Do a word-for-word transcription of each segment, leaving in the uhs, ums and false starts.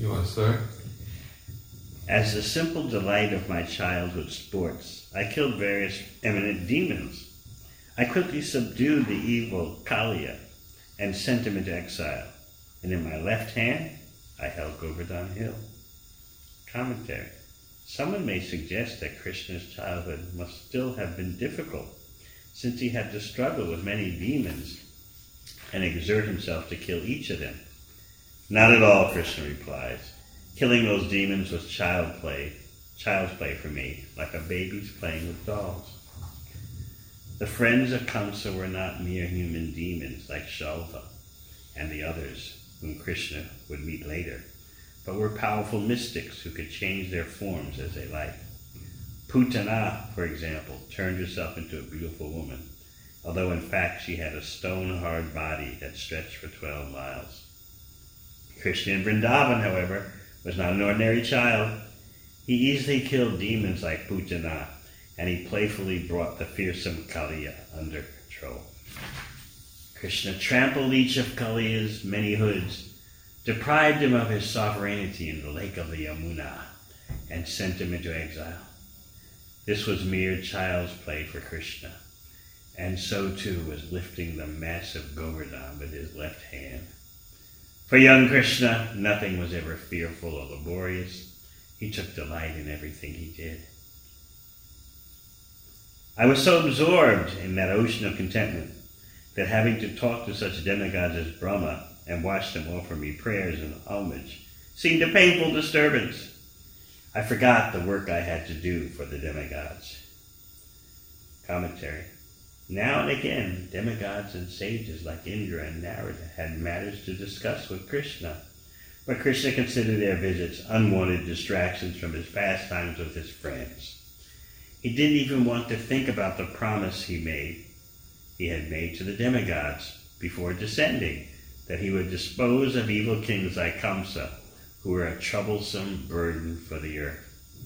You want to start? As the simple delight of my childhood sports, I killed various eminent demons. I quickly subdued the evil Kaliya and sent him into exile. And in my left hand, I held Govardhan Hill. Commentary. Someone may suggest that Krishna's childhood must still have been difficult, since he had to struggle with many demons and exert himself to kill each of them. Not at all, Krishna replies. Killing those demons was child play, child's play for me, like a baby's playing with dolls. The friends of Kamsa were not mere human demons like Shalva and the others whom Krishna would meet later, but were powerful mystics who could change their forms as they liked. Putana, for example, turned herself into a beautiful woman, although in fact she had a stone-hard body that stretched for twelve miles. Krishna in Vrindavan, however, was not an ordinary child. He easily killed demons like Putana, and he playfully brought the fearsome Kaliya under control. Krishna trampled each of Kaliya's many hoods, deprived him of his sovereignty in the lake of the Yamuna, and sent him into exile. This was mere child's play for Krishna, and so too was lifting the massive Govardhan with his left hand. For young Krishna, nothing was ever fearful or laborious. He took delight in everything he did. I was so absorbed in that ocean of contentment that having to talk to such demigods as Brahma and watch them offer me prayers and homage seemed a painful disturbance. I forgot the work I had to do for the demigods. Commentary. Now and again, demigods and sages like Indra and Narada had matters to discuss with Krishna, but Krishna considered their visits unwanted distractions from his pastimes with his friends. He didn't even want to think about the promise he made, he had made to the demigods before descending, that he would dispose of evil kings like Kamsa, who were a troublesome burden for the earth.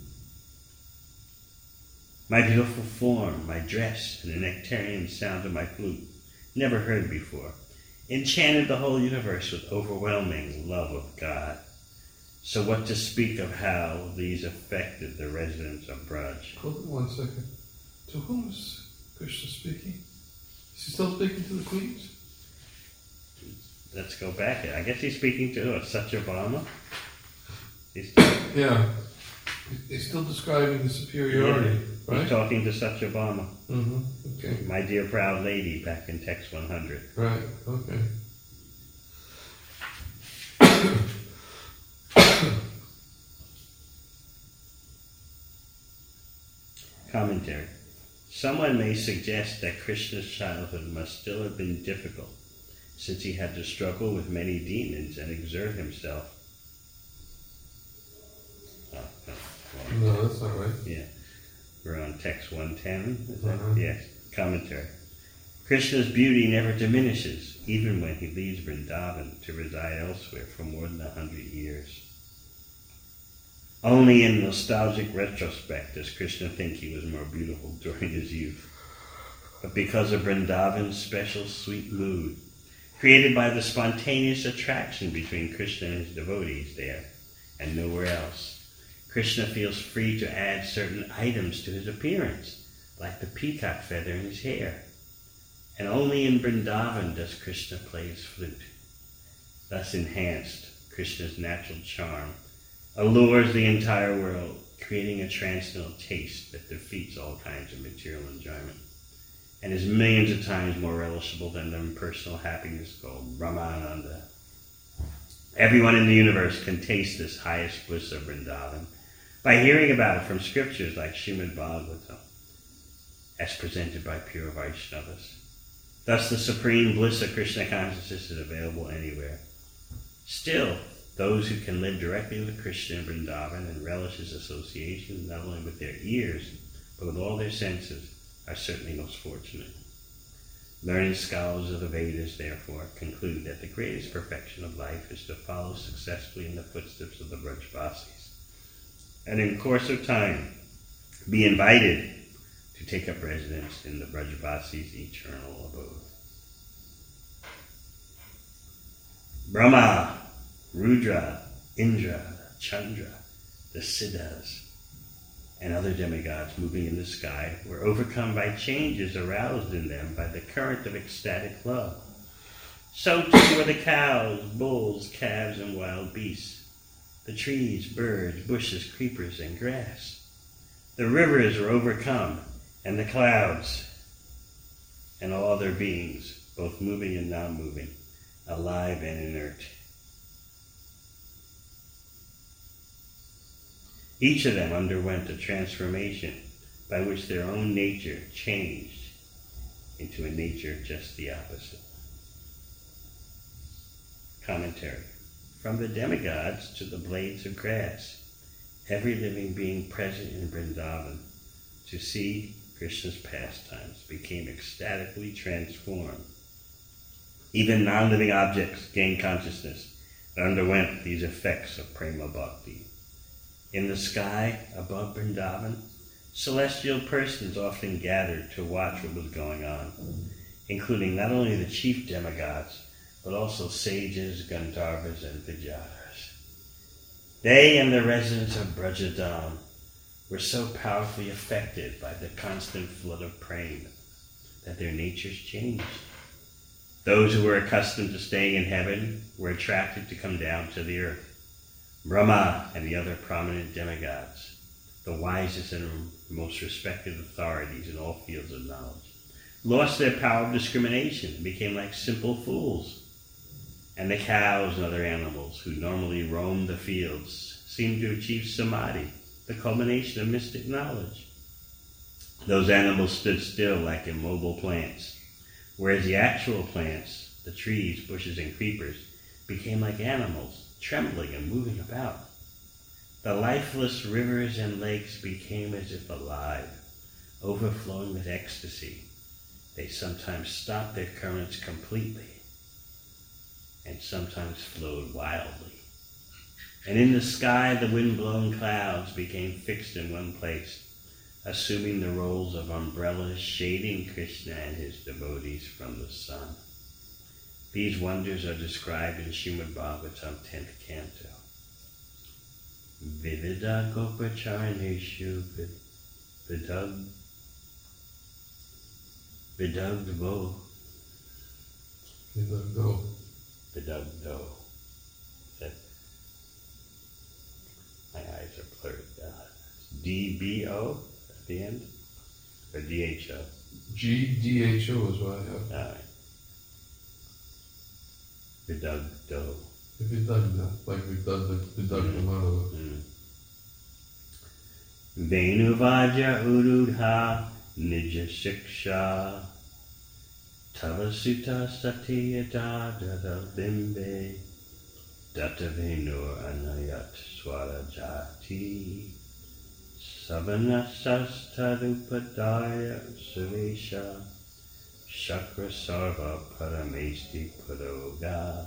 My beautiful form, my dress, and the nectarian sound of my flute, never heard before, enchanted the whole universe with overwhelming love of God. So what to speak of how these affected the residents of Braj? Hold on one second. To whom is Krishna speaking? Is he still speaking to the queens? Let's go back. I guess he's speaking to uh, Satyabhama. He's still, Yeah. He's still describing the superiority, yeah, right? He's talking to Satyabhama. Mm-hmm. Okay. My dear proud lady, back in text one hundred. Right. Okay. Commentary. Someone may suggest that Krishna's childhood must still have been difficult, since he had to struggle with many demons and exert himself. Oh, no, No, that's not right. yeah. We're on text one ten, is Uh-huh. that? Yes. Commentary. Krishna's beauty never diminishes, even when he leaves Vrindavan to reside elsewhere for more than a hundred years. Only in nostalgic retrospect does Krishna think he was more beautiful during his youth. But because of Vrindavan's special sweet mood, created by the spontaneous attraction between Krishna and his devotees there, and nowhere else, Krishna feels free to add certain items to his appearance, like the peacock feather in his hair. And only in Vrindavan does Krishna play his flute. Thus enhanced, Krishna's natural charm allures the entire world, creating a transcendental taste that defeats all kinds of material enjoyment, and is millions of times more relishable than the impersonal happiness called Brahmananda. Everyone in the universe can taste this highest bliss of Vrindavan by hearing about it from scriptures like Srimad Bhagavatam, as presented by pure Vaishnavas. Thus the supreme bliss of Krishna consciousness is available anywhere. Still, those who can live directly with Krishna in Vrindavan and relish his association not only with their ears, but with all their senses, are certainly most fortunate. Learned scholars of the Vedas, therefore, conclude that the greatest perfection of life is to follow successfully in the footsteps of the Brajvasis, and in course of time be invited to take up residence in the Brajvasis' eternal abode. Brahma, Rudra, Indra, Chandra, the Siddhas, and other demigods moving in the sky were overcome by changes aroused in them by the current of ecstatic love. So too were the cows, bulls, calves, and wild beasts, the trees, birds, bushes, creepers, and grass. The rivers were overcome, and the clouds, and all other beings, both moving and non-moving, alive and inert. Each of them underwent a transformation by which their own nature changed into a nature just the opposite. Commentary. From the demigods to the blades of grass, every living being present in Vrindavan to see Krishna's pastimes became ecstatically transformed. Even non-living objects gained consciousness and underwent these effects of prema bhakti. In the sky above Vrindavan, celestial persons often gathered to watch what was going on, including not only the chief demigods, but also sages, Gandharvas, and Vidyadhars. They and the residents of Brajadam were so powerfully affected by the constant flood of prema that their natures changed. Those who were accustomed to staying in heaven were attracted to come down to the earth. Brahma and the other prominent demigods, the wisest and most respected authorities in all fields of knowledge, lost their power of discrimination and became like simple fools. And the cows and other animals who normally roamed the fields seemed to achieve samadhi, the culmination of mystic knowledge. Those animals stood still like immobile plants, whereas the actual plants, the trees, bushes, and creepers, became like animals, trembling and moving about. The lifeless rivers and lakes became as if alive, overflowing with ecstasy. They sometimes stopped their currents completely, and sometimes flowed wildly. And in the sky, the wind-blown clouds became fixed in one place, assuming the roles of umbrellas shading Krishna and his devotees from the sun. These wonders are described in Srimad Bhagavatam, tenth canto. Vidida gopacharneshu vidug vidugdvo Vidugdo. vidugdo. That my eyes are blurred. Uh, D B O at the end, or D H O. G D H O is what I have. All right. Vidugdo. Vidugda, like Vidugda, Vidugda Madhava. Mm. Venuvajra urudha nija shiksha tavasuta satyata dada bimbe data venur anayat swarajati savanasas tadupadaya suresha Shakra Sarva Paramesti Puroga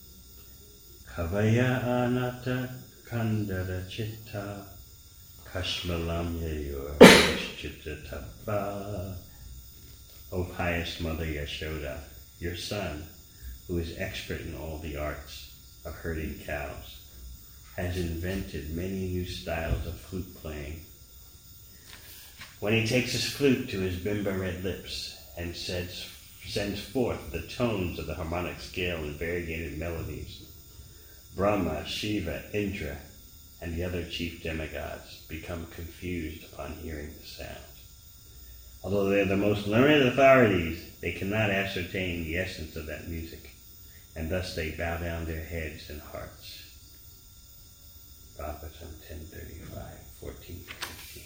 Kavaya Anata Kandara Chitta Kashmalam Yayor Chitta Tapa. O pious Mother Yashoda, your son, who is expert in all the arts of herding cows, has invented many new styles of flute playing. When he takes his flute to his bimba red lips, and sends, sends forth the tones of the harmonic scale in variegated melodies, Brahma, Shiva, Indra, and the other chief demigods become confused upon hearing the sound. Although they are the most learned authorities, they cannot ascertain the essence of that music, and thus they bow down their heads and hearts. Bhagavatam ten thirty-five, fourteen fifteen.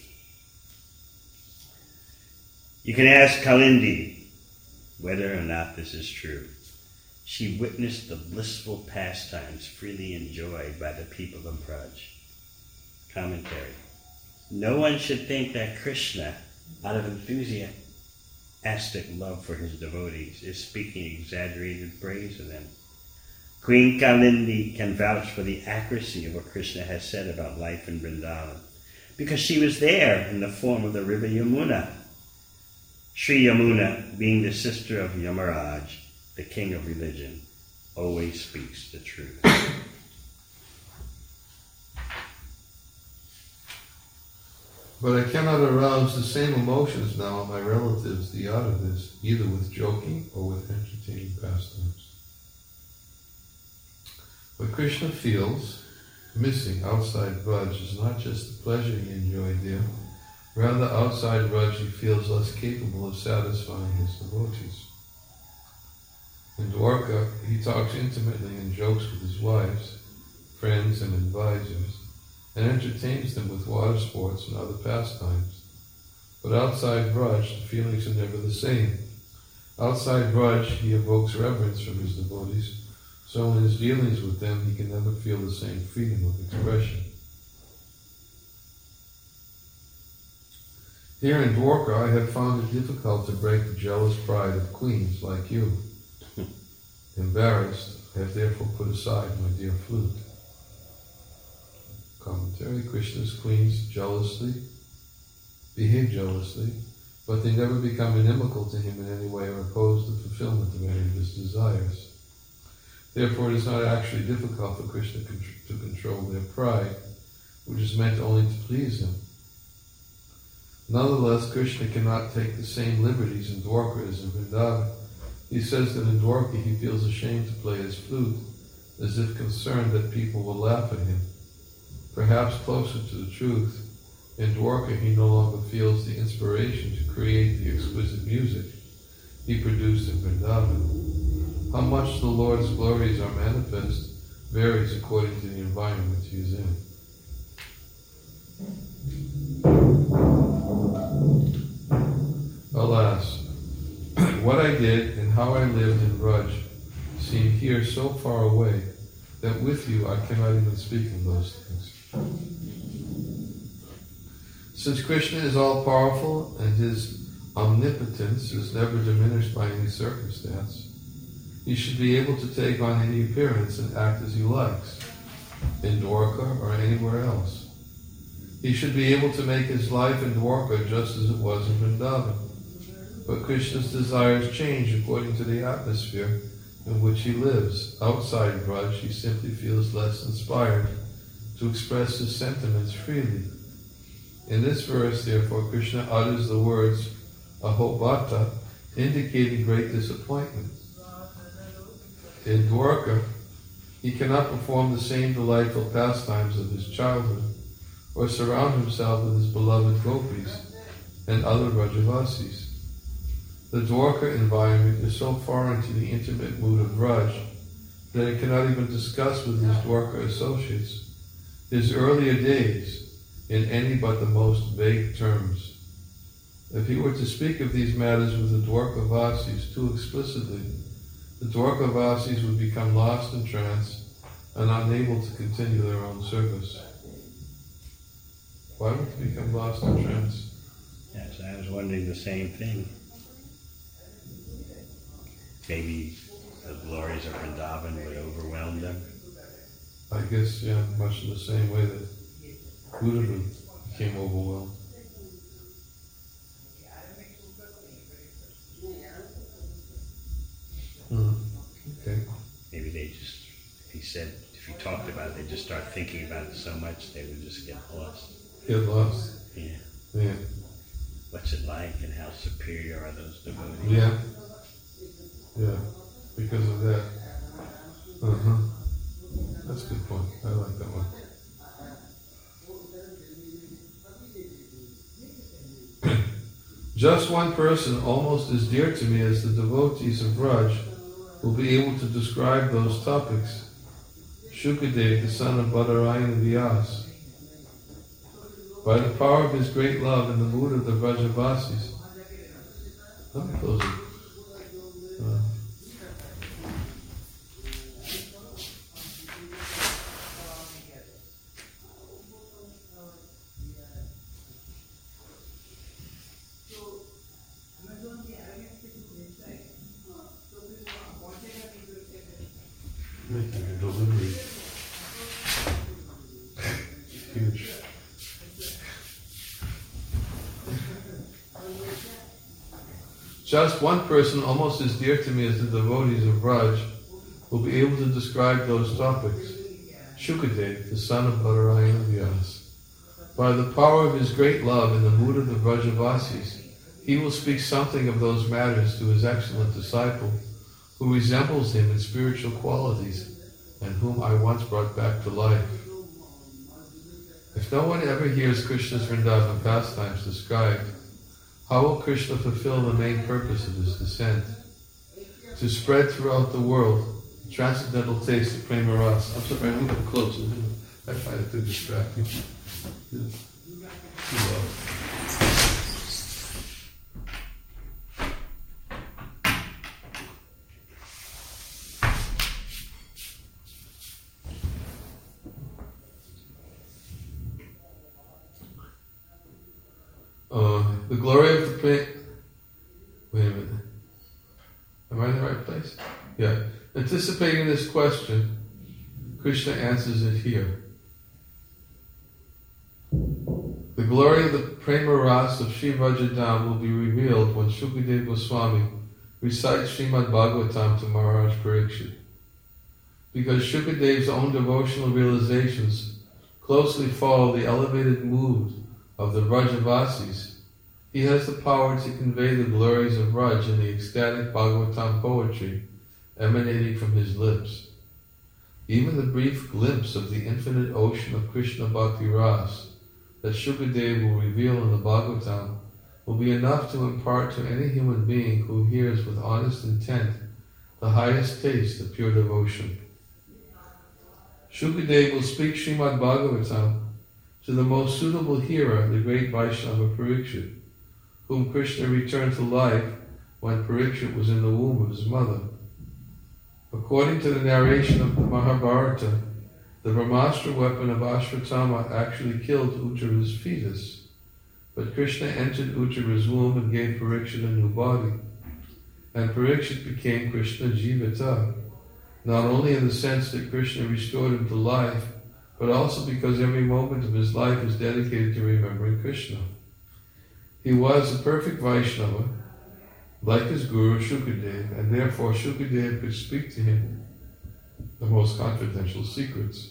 You can ask Kalindi whether or not this is true. She witnessed the blissful pastimes freely enjoyed by the people of Braj. Commentary. No one should think that Krishna, out of enthusiastic love for his devotees, is speaking exaggerated praise of them. Queen Kalindi can vouch for the accuracy of what Krishna has said about life in Vrindavan, because she was there in the form of the river Yamuna. Sri Yamuna, being the sister of Yamaraj, the king of religion, always speaks the truth. But I cannot arouse the same emotions now in my relatives, the Yadavis, either with joking or with entertaining pastimes. What Krishna feels missing outside Vraj is not just the pleasure he enjoyed there, rather outside Vraj he feels less capable of satisfying his devotees. In Dwarka, he talks intimately and jokes with his wives, friends and advisors, and entertains them with water sports and other pastimes. But outside Vraj, the feelings are never the same. Outside Vraj, he evokes reverence from his devotees, so in his dealings with them, he can never feel the same freedom of expression. Here in Dwarka, I have found it difficult to break the jealous pride of queens like you. Embarrassed, I have therefore put aside my dear flute. Commentary: Krishna's queens jealously, behave jealously, but they never become inimical to him in any way or oppose the fulfillment of any of his desires. Therefore, it is not actually difficult for Krishna to control their pride, which is meant only to please him. Nonetheless, Krishna cannot take the same liberties in Dwarka as in Vrindavan. He says that in Dwarka he feels ashamed to play his flute, as if concerned that people will laugh at him. Perhaps closer to the truth, in Dwarka he no longer feels the inspiration to create the exquisite music he produced in Vrindavan. How much the Lord's glories are manifest varies according to the environment he is in. Alas, what I did and how I lived in Vraj seem here so far away that with you I cannot even speak of those things. Since Krishna is all-powerful and his omnipotence is never diminished by any circumstance, he should be able to take on any appearance and act as he likes, in Dwarka or anywhere else. He should be able to make his life in Dwarka just as it was in Vrindavan. But Krishna's desires change according to the atmosphere in which he lives. Outside Vraj, he simply feels less inspired to express his sentiments freely. In this verse, therefore, Krishna utters the words ahobata, indicating great disappointment. In Dwarka, he cannot perform the same delightful pastimes of his childhood or surround himself with his beloved gopis and other Vrajavasis. The Dwarka environment is so foreign to the intimate mood of Vraj that it cannot even discuss with his Dwarka associates his earlier days in any but the most vague terms. If he were to speak of these matters with the Dwarkavasis too explicitly, the Dwarkavasis would become lost in trance and unable to continue their own service. Why would they become lost in trance? Yes, I was wondering the same thing. Maybe the glories of Vrindavan would overwhelm them. I guess, yeah, much in the same way that Buddha became overwhelmed. Hmm. Okay. Maybe they just, if he said, if he talked about it, they just start thinking about it so much they would just get lost. Get lost. Yeah. Yeah. What's it like and how superior are those devotees? Yeah. Yeah. Because of that. Uh-huh. That's a good point. I like that one. Just one person, almost as dear to me as the devotees of Vraj, will be able to describe those topics. Shukadev, the son of Badarayana Vyas. By the power of his great love and the mood of the Vrajavasis. Let me close it. Uh, Making a delivery. Huge. Just one person, almost as dear to me as the devotees of Vraj, will be able to describe those topics. Shukadev, the son of Badarayana Vyas. By the power of his great love in the mood of the Vrajavasis, he will speak something of those matters to his excellent disciple, who resembles him in spiritual qualities, and whom I once brought back to life. If no one ever hears Krishna's Vrindavan pastimes described, how will Krishna fulfill the main purpose of his descent? To spread throughout the world the transcendental taste of Prema Rasa. I'm sorry, I move it closer. I find it too distracting. Too low. Uh, the glory of the Prema... Wait a minute. Am I in the right place? Yeah. Anticipating this question, Krishna answers it here. The glory of the Prema Rasa of Sri Vrajadham will be revealed when Shukadeva Goswami recites Srimad Bhagavatam to Maharaj Parikshit. Because Shukadeva's own devotional realizations closely follow the elevated mood of the Vrajavasis, he has the power to convey the glories of Vraj in the ecstatic Bhagavatam poetry emanating from his lips. Even the brief glimpse of the infinite ocean of Krishna Bhakti Ras that Shukadeva will reveal in the Bhagavatam will be enough to impart to any human being who hears with honest intent the highest taste of pure devotion. Shukadeva will speak Srimad Bhagavatam to the most suitable hearer, the great Vaishnava Parikshit, whom Krishna returned to life when Parikshit was in the womb of his mother. According to the narration of the Mahabharata, the Brahmastra weapon of Ashwatthama actually killed Uttara's fetus, but Krishna entered Uttara's womb and gave Parikshit a new body, and Parikshit became Krishna Jivata, not only in the sense that Krishna restored him to life, but also because every moment of his life is dedicated to remembering Krishna. He was a perfect Vaishnava, like his guru Shukadeva, and therefore Shukadeva could speak to him the most confidential secrets.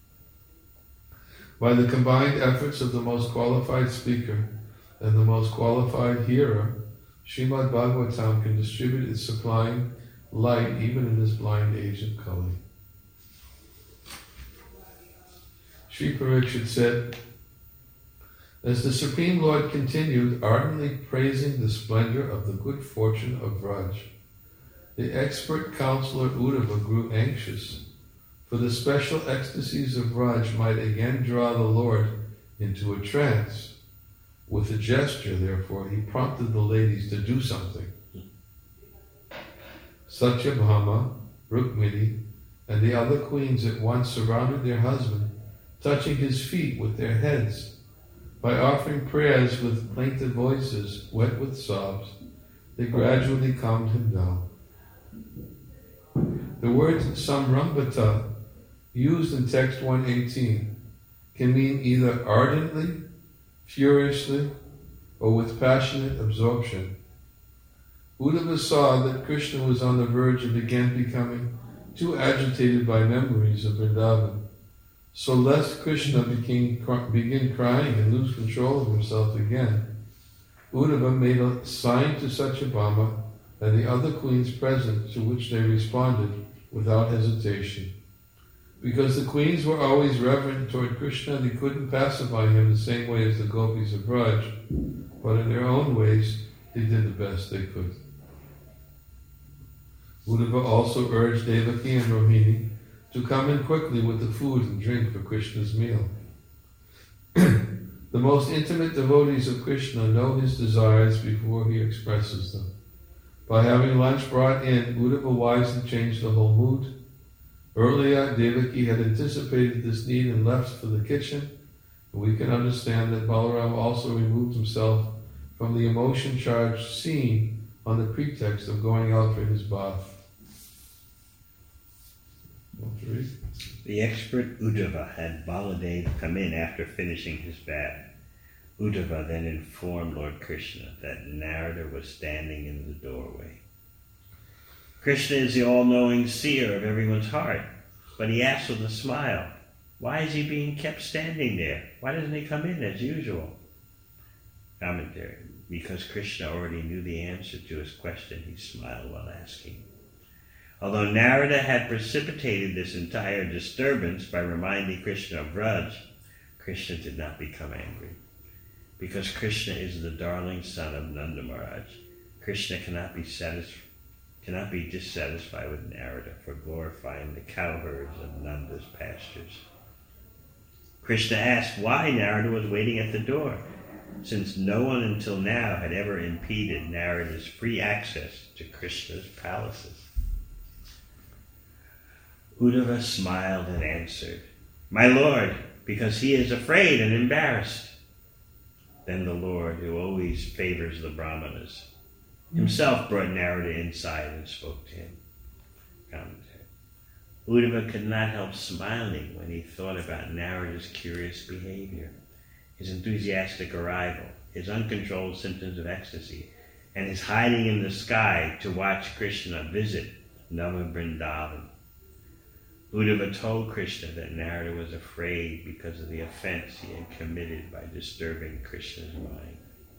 By the combined efforts of the most qualified speaker and the most qualified hearer, Srimad Bhagavatam can distribute its supplying light even in this blind age of Kali. Sri Parikshit said, as the Supreme Lord continued ardently praising the splendor of the good fortune of Vraj, the expert counselor Uddhava grew anxious, for the special ecstasies of Vraj might again draw the Lord into a trance. With a gesture, therefore, he prompted the ladies to do something. Satyabhama, Rukmini, and the other queens at once surrounded their husband, touching his feet with their heads. By offering prayers with plaintive voices, wet with sobs, they gradually calmed him down. The word samrambhata, used in text one eighteen, can mean either ardently, furiously, or with passionate absorption. Uddhava saw that Krishna was on the verge of again becoming too agitated by memories of Vrindavan. So lest Krishna became, begin crying and lose control of himself again, Uddhava made a sign to Satyabhama and the other queens present, to which they responded without hesitation. Because the queens were always reverent toward Krishna, they couldn't pacify him the same way as the gopis of Vraj, but in their own ways they did the best they could. Uddhava also urged Devaki and Rohini to come in quickly with the food and drink for Krishna's meal. The most intimate devotees of Krishna know his desires before he expresses them. By having lunch brought in, Uddhava wisely changed the whole mood. Earlier, Devaki had anticipated this need and left for the kitchen, and we can understand that Balaram also removed himself from the emotion-charged scene on the pretext of going out for his bath. The expert Uddhava had Baladev come in after finishing his bath. Uddhava then informed Lord Krishna that Narada was standing in the doorway. Krishna is the all-knowing seer of everyone's heart, but he asked with a smile, Why is he being kept standing there? Why doesn't he come in as usual? Commentary. Because Krishna already knew the answer to his question, he smiled while asking. Although Narada had precipitated this entire disturbance by reminding Krishna of Vraj, Krishna did not become angry. Because Krishna is the darling son of Nanda Maharaj, Krishna cannot be satisfied, cannot be dissatisfied with Narada for glorifying the cowherds of Nanda's pastures. Krishna asked why Narada was waiting at the door, since no one until now had ever impeded Narada's free access to Krishna's palaces. Uddhava smiled and answered, "My lord, because he is afraid and embarrassed." Then the Lord, who always favors the Brahmanas, himself brought Narada inside and spoke to him. Commentary. Uddhava could not help smiling when he thought about Narada's curious behavior, his enthusiastic arrival, his uncontrolled symptoms of ecstasy, and his hiding in the sky to watch Krishna visit Nama Vrindavan. Uddhava told Krishna that Narada was afraid because of the offense he had committed by disturbing Krishna's mind.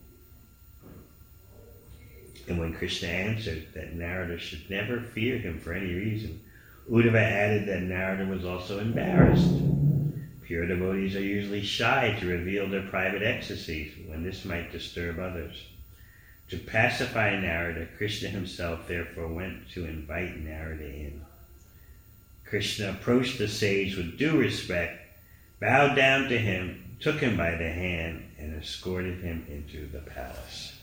And when Krishna answered that Narada should never fear him for any reason, Uddhava added that Narada was also embarrassed. Pure devotees are usually shy to reveal their private ecstasies when this might disturb others. To pacify Narada, Krishna himself therefore went to invite Narada in. Krishna approached the sage with due respect, bowed down to him, took him by the hand, and escorted him into the palace.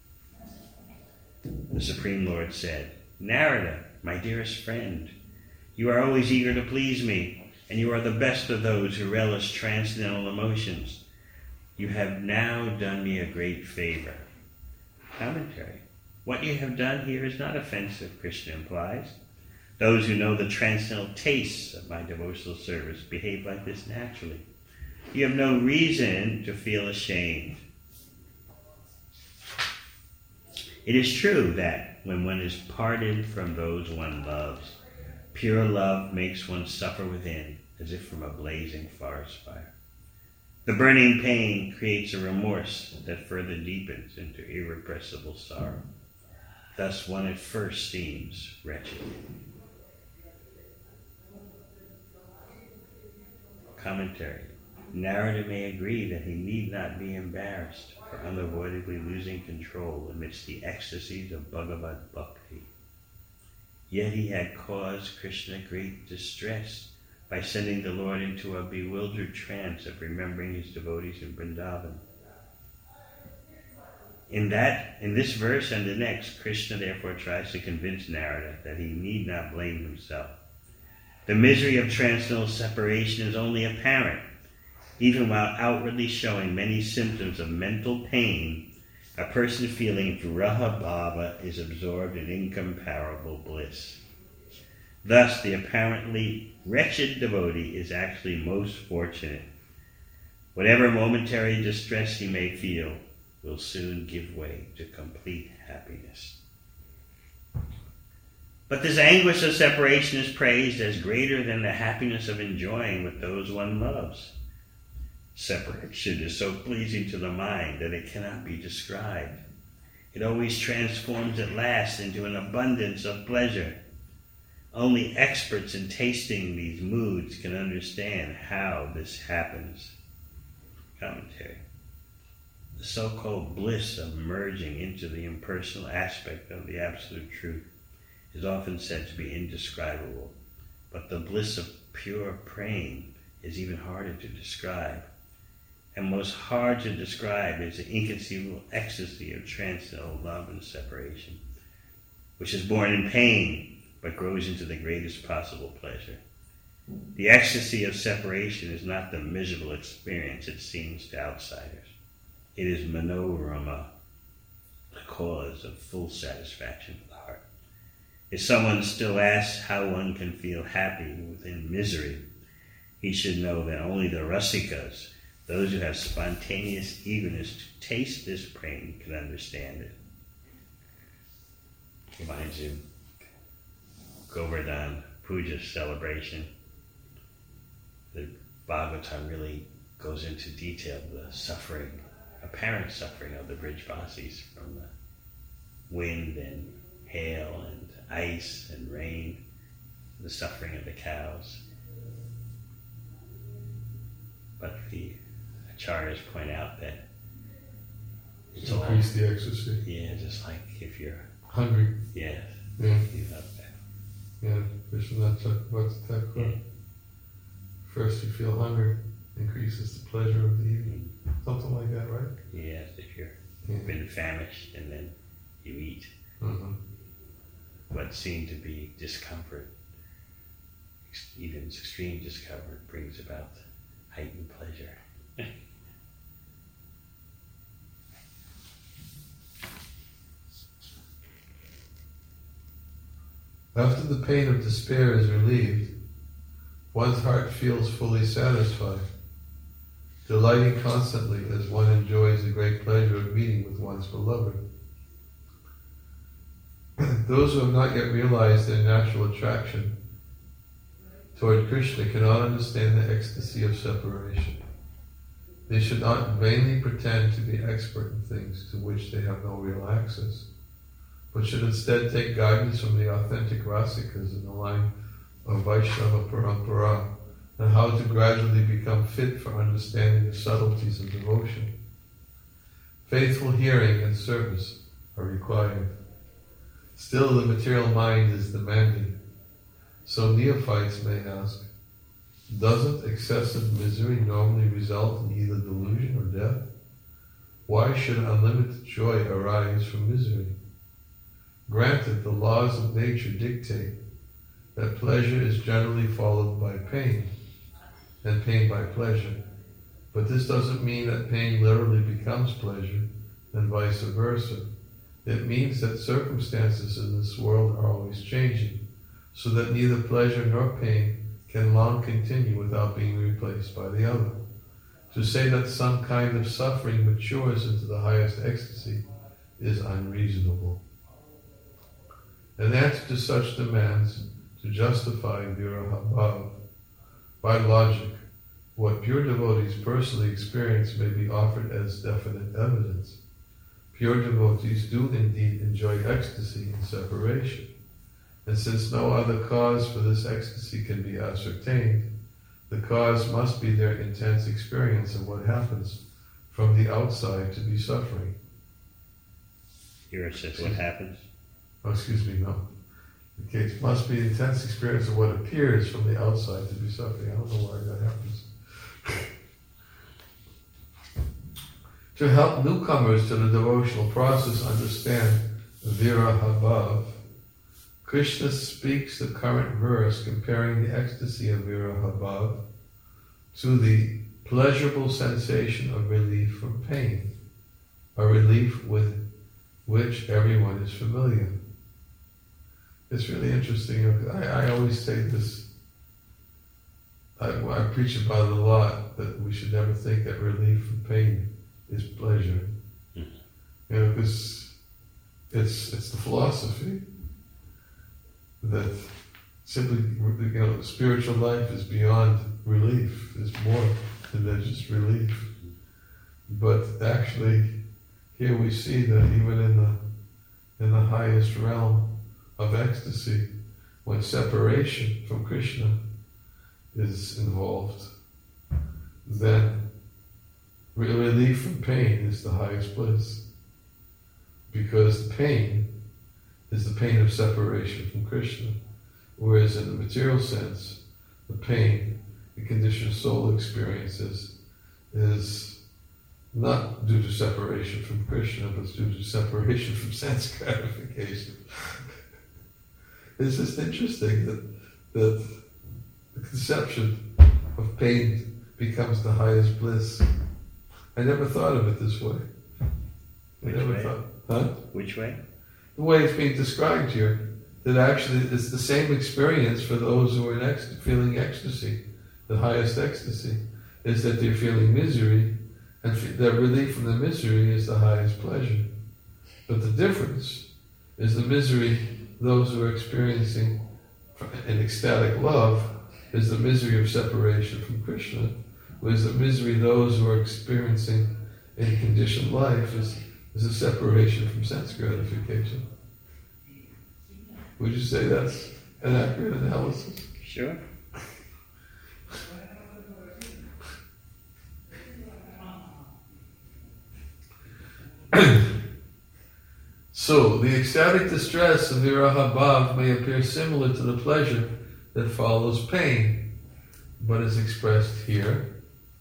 The Supreme Lord said, "Narada, my dearest friend, you are always eager to please me, and you are the best of those who relish transcendental emotions. You have now done me a great favor." Commentary. What you have done here is not offensive, Krishna implies. Those who know the transcendental tastes of my devotional service behave like this naturally. You have no reason to feel ashamed. It is true that when one is parted from those one loves, pure love makes one suffer within, as if from a blazing forest fire. The burning pain creates a remorse that further deepens into irrepressible sorrow. Thus one at first seems wretched. Commentary. Narada may agree that he need not be embarrassed for unavoidably losing control amidst the ecstasies of Bhagavad Bhakti. Yet he had caused Krishna great distress by sending the Lord into a bewildered trance of remembering his devotees in Vrindavan. In that, in this verse and the next, Krishna therefore tries to convince Narada that he need not blame himself. The misery of transcendental separation is only apparent. Even while outwardly showing many symptoms of mental pain, a person feeling Viraha Bhava is absorbed in incomparable bliss. Thus, the apparently wretched devotee is actually most fortunate. Whatever momentary distress he may feel will soon give way to complete happiness. But this anguish of separation is praised as greater than the happiness of enjoying with those one loves. Separation is so pleasing to the mind that it cannot be described. It always transforms at last into an abundance of pleasure. Only experts in tasting these moods can understand how this happens. Commentary. The so-called bliss of merging into the impersonal aspect of the Absolute Truth is often said to be indescribable, but the bliss of pure praying is even harder to describe. And most hard to describe is the inconceivable ecstasy of transcendental love and separation, which is born in pain, but grows into the greatest possible pleasure. The ecstasy of separation is not the miserable experience it seems to outsiders. It is manorama, the cause of full satisfaction for the heart. If someone still asks how one can feel happy within misery, he should know that only the rasikas, those who have spontaneous eagerness to taste this pain, can understand it. Reminds you, Govardhan Puja celebration. The Bhagavatam really goes into detail the suffering, apparent suffering of the Brijvasis from the wind and hail and ice and rain, the suffering of the cows. But the acharyas point out that it's all, increase the ecstasy. Yeah, just like if you're hungry. Yeah. Yeah. You have that. Yeah, Vishwanath Chakravarti Thakur. Yeah. First you feel hunger, increases the pleasure of the eating. Something like that, right? Yes, if you're Yeah. been famished and then you eat. Mm-hmm. What seemed to be discomfort, ex- even extreme discomfort, brings about heightened pleasure. After the pain of despair is relieved, one's heart feels fully satisfied, delighting constantly as one enjoys the great pleasure of meeting with one's beloved. Those who have not yet realized their natural attraction toward Krishna cannot understand the ecstasy of separation. They should not vainly pretend to be expert in things to which they have no real access, but should instead take guidance from the authentic Rasikas in the line of Vaishnava Parampara, and how to gradually become fit for understanding the subtleties of devotion. Faithful hearing and service are required. Still, the material mind is demanding. So neophytes may ask, doesn't excessive misery normally result in either delusion or death? Why should unlimited joy arise from misery? Granted, the laws of nature dictate that pleasure is generally followed by pain, and pain by pleasure. But this doesn't mean that pain literally becomes pleasure, and vice versa. It means that circumstances in this world are always changing, so that neither pleasure nor pain can long continue without being replaced by the other. To say that some kind of suffering matures into the highest ecstasy is unreasonable. In answer to such demands, to justify Viraha Bhav, by logic, what pure devotees personally experience may be offered as definite evidence. Pure devotees do indeed enjoy ecstasy in separation, and since no other cause for this ecstasy can be ascertained, the cause must be their intense experience of what happens from the outside to be suffering. Here it says what happens? Oh, excuse me, no. The case must be intense experience of what appears from the outside to be suffering. I don't know why that happens. To help newcomers to the devotional process understand Viraha Bhav, Krishna speaks the current verse comparing the ecstasy of Viraha Bhav to the pleasurable sensation of relief from pain, a relief with which everyone is familiar. It's really interesting. I, I always say this, I, I preach about it a lot, that we should never think that relief from pain is pleasure. Mm-hmm. You know, because it's it's the philosophy that simply, you know, spiritual life is beyond relief, is more than just relief. But actually, here we see that even in the in the highest realm of ecstasy, when separation from Krishna is involved, then relief from pain is the highest bliss, because the pain is the pain of separation from Krishna, whereas in the material sense, the pain the conditioned soul experiences is not due to separation from Krishna, but it's due to separation from sense gratification. It's just interesting that that the conception of pain becomes the highest bliss. I never thought of it this way. I Which never way? thought, huh? Which way? The way it's being described here, that actually it's the same experience for those who are in ec- feeling ecstasy. The highest ecstasy is that they're feeling misery, and f- that relief from the misery is the highest pleasure. But the difference is the misery those who are experiencing an ecstatic love is the misery of separation from Krishna, whereas the misery those who are experiencing in conditioned life is, is a separation from sense gratification. Would you say that's an accurate analysis? Sure. So, the ecstatic distress of viraha bhav may appear similar to the pleasure that follows pain, but is expressed here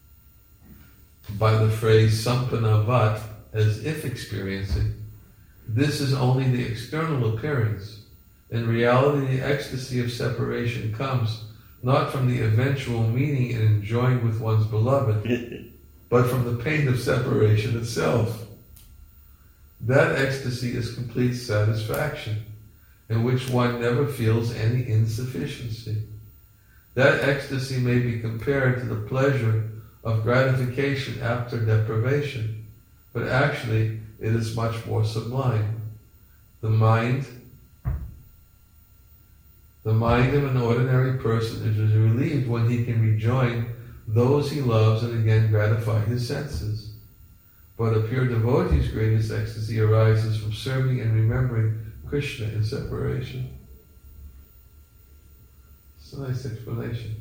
by the phrase sampanna vat, as if experiencing. This is only the external appearance. In reality, the ecstasy of separation comes not from the eventual meaning in enjoying with one's beloved, but from the pain of separation itself. That ecstasy is complete satisfaction, in which one never feels any insufficiency. That ecstasy may be compared to the pleasure of gratification after deprivation, but actually it is much more sublime. The mind, the mind of an ordinary person is relieved when he can rejoin those he loves and again gratify his senses. But a pure devotee's greatest ecstasy arises from serving and remembering Krishna in separation. It's a nice explanation.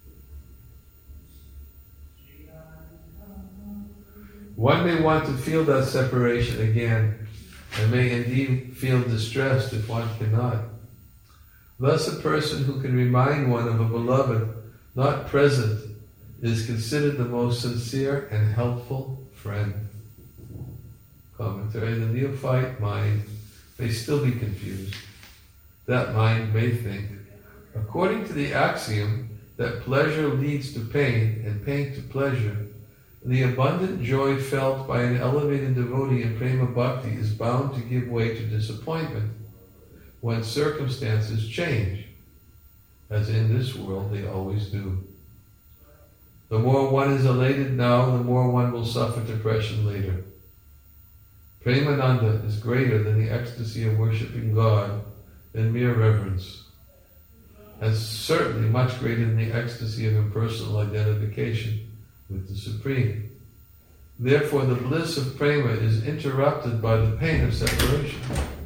One may want to feel that separation again, and may indeed feel distressed if one cannot. Thus, a person who can remind one of a beloved not present is considered the most sincere and helpful friend. Commentary: the neophyte mind may still be confused. That mind may think, according to the axiom that pleasure leads to pain and pain to pleasure, the abundant joy felt by an elevated devotee in prema bhakti is bound to give way to disappointment when circumstances change, as in this world they always do. The more one is elated now, the more one will suffer depression later. Premananda is greater than the ecstasy of worshipping God in mere reverence, and certainly much greater than the ecstasy of impersonal identification with the Supreme. Therefore, the bliss of prema is interrupted by the pain of separation.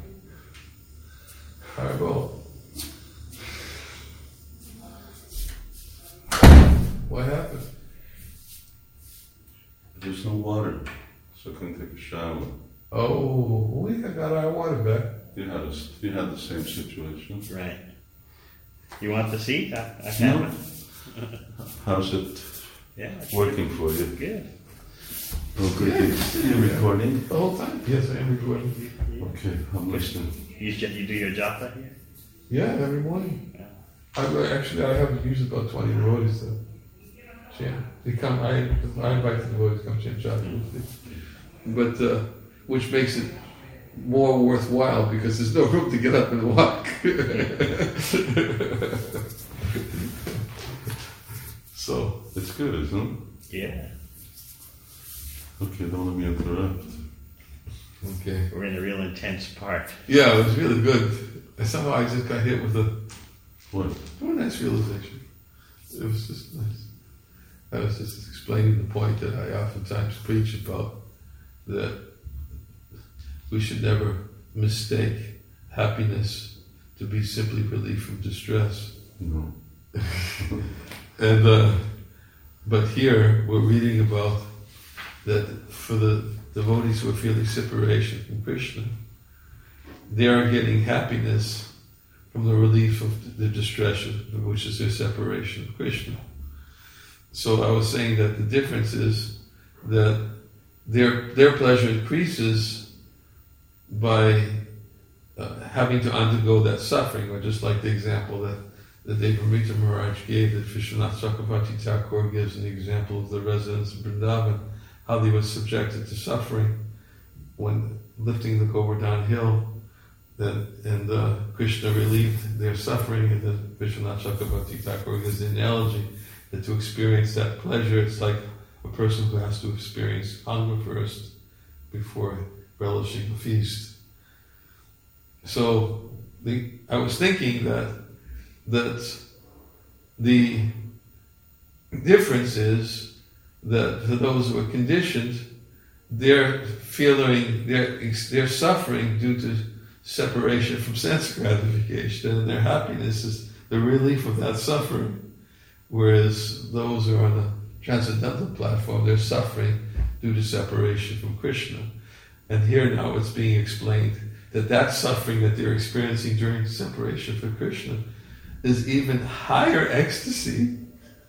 Harbo. What happened? There's no water, so I couldn't take a shower. Oh, we got our water back. You had a, you had the same situation. Right. You want the seat? I, I have No. it. How's it Yeah. it's working for you? Good. Oh, good. Yeah. You're recording? The whole time? Yes, I am recording. Okay, I'm listening. You, you do your japa here? Yeah, every morning. Yeah. I actually I have used about twenty devotees to chant. They come. I I invite the devotees to come chant japa with me. But uh, which makes it more worthwhile because there's no room to get up and walk. So It's good, isn't it? Yeah. Okay, don't let me interrupt. okay. We're in a real intense part. Yeah, it was really good. And somehow I just got hit with a What? oh, nice realization. It was just nice. I was just explaining the point that I oftentimes preach about, that we should never mistake happiness to be simply relief from distress. No. And uh, but here we're reading about that for the devotees who are feeling separation from Krishna, they are getting happiness from the relief of the distress, which is their separation from Krishna. So I was saying that the difference is that their their pleasure increases by uh, having to undergo that suffering, or just like the example that that Devamrita Maharaj gave, that Vishwanath Chakravarti Thakur gives an example of the residents of Vrindavan, how they were subjected to suffering when lifting the Govardhan hill, that, and uh, Krishna relieved their suffering, and then Vishwanath Chakravarti Thakur gives the analogy that to experience that pleasure, it's like a person who has to experience hunger first before relishing the feast. So the, I was thinking that that The difference is that for those who are conditioned, they're feeling, they're, they're suffering due to separation from sense gratification, and their happiness is the relief of that suffering. Whereas those who are on the transcendental platform, they're suffering due to separation from Krishna. And here now it's being explained that that suffering that they're experiencing during separation from Krishna is even higher ecstasy,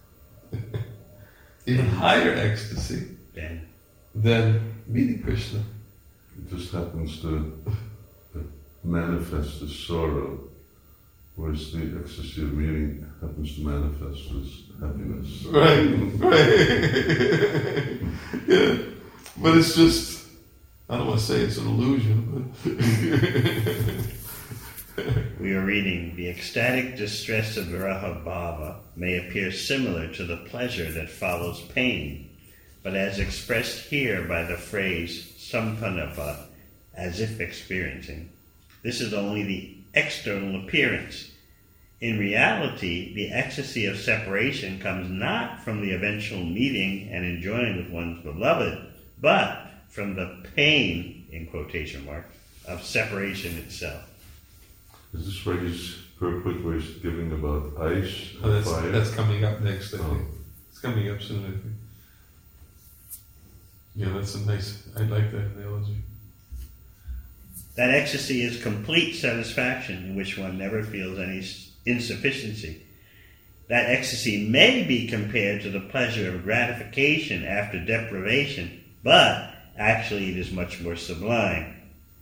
even higher ecstasy Yeah. than meeting Krishna. It just happens to manifest as sorrow, whereas the ecstasy of meeting happens to manifest as happiness. Right, right. Yeah. But it's just, I don't want to say it's an illusion, but We are reading, the ecstatic distress of Viraha Bhava may appear similar to the pleasure that follows pain, but as expressed here by the phrase sampanapa, as if experiencing, this is only the external appearance. In reality, the ecstasy of separation comes not from the eventual meeting and enjoying with one's beloved, but from the pain, in quotation marks, of separation itself. Is this where he's, very quick, where he's giving about ice oh, and that's, fire? that's coming up next, I Oh. think. It's coming up soon, I think. Yeah, that's a nice, I like that analogy. That ecstasy is complete satisfaction in which one never feels any insufficiency. That ecstasy may be compared to the pleasure of gratification after deprivation, but actually it is much more sublime.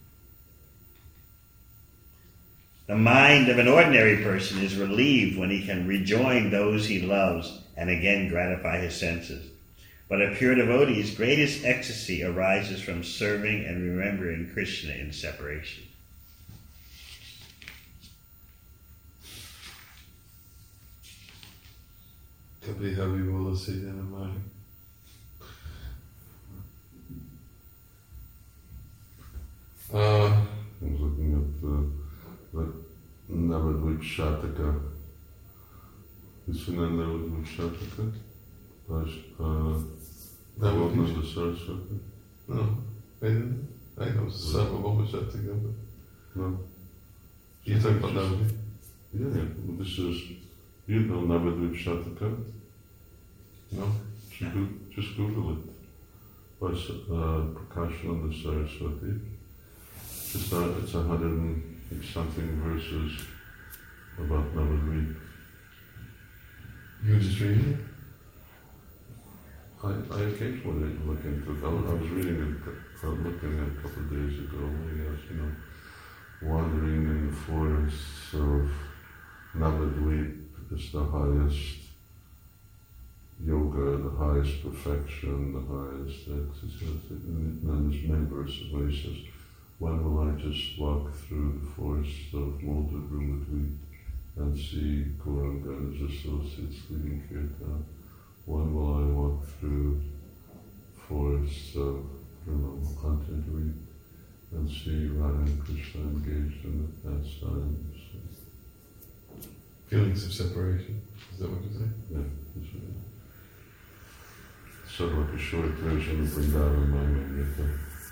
The mind of an ordinary person is relieved when he can rejoin those he loves and again gratify his senses. But a pure devotee's greatest ecstasy arises from serving and remembering Krishna in separation. Kabhi Habi Bola Sayyidina Mali. Uh, I was looking at the, the Navadvip Shataka. Is it Navadvip Shataka? Uh, Navadvip the Saraswati? No, I didn't. I know it's Sarvabhauma Shataka, but No. you're talking about Navadvip? Yeah, yeah. Well, this is, you know Navadvip Shataka? No? Just, go, just Google it. By uh, Prakashananda Saraswati. It's a, it's a hundred and something verses about Navadvip. You were just reading it? I, I occasionally look into it. I was, I was reading it, uh, looking at it a couple of days ago. Yes, you know, wandering in the forests of Navadvip is the highest yoga, the highest perfection, the highest exercise. And then there's many verses where he says, when will I just walk through the forests of Molded Rumadvip and see Gauranga and his associates leading kirtan? When will I walk through forests of, you know, Antadvip and see Radha and Krishna engaged in the pastimes? Feelings of separation. Is that what you're saying? Yeah, it's, uh, sort of like a short version of Vrindavan Mangamrita.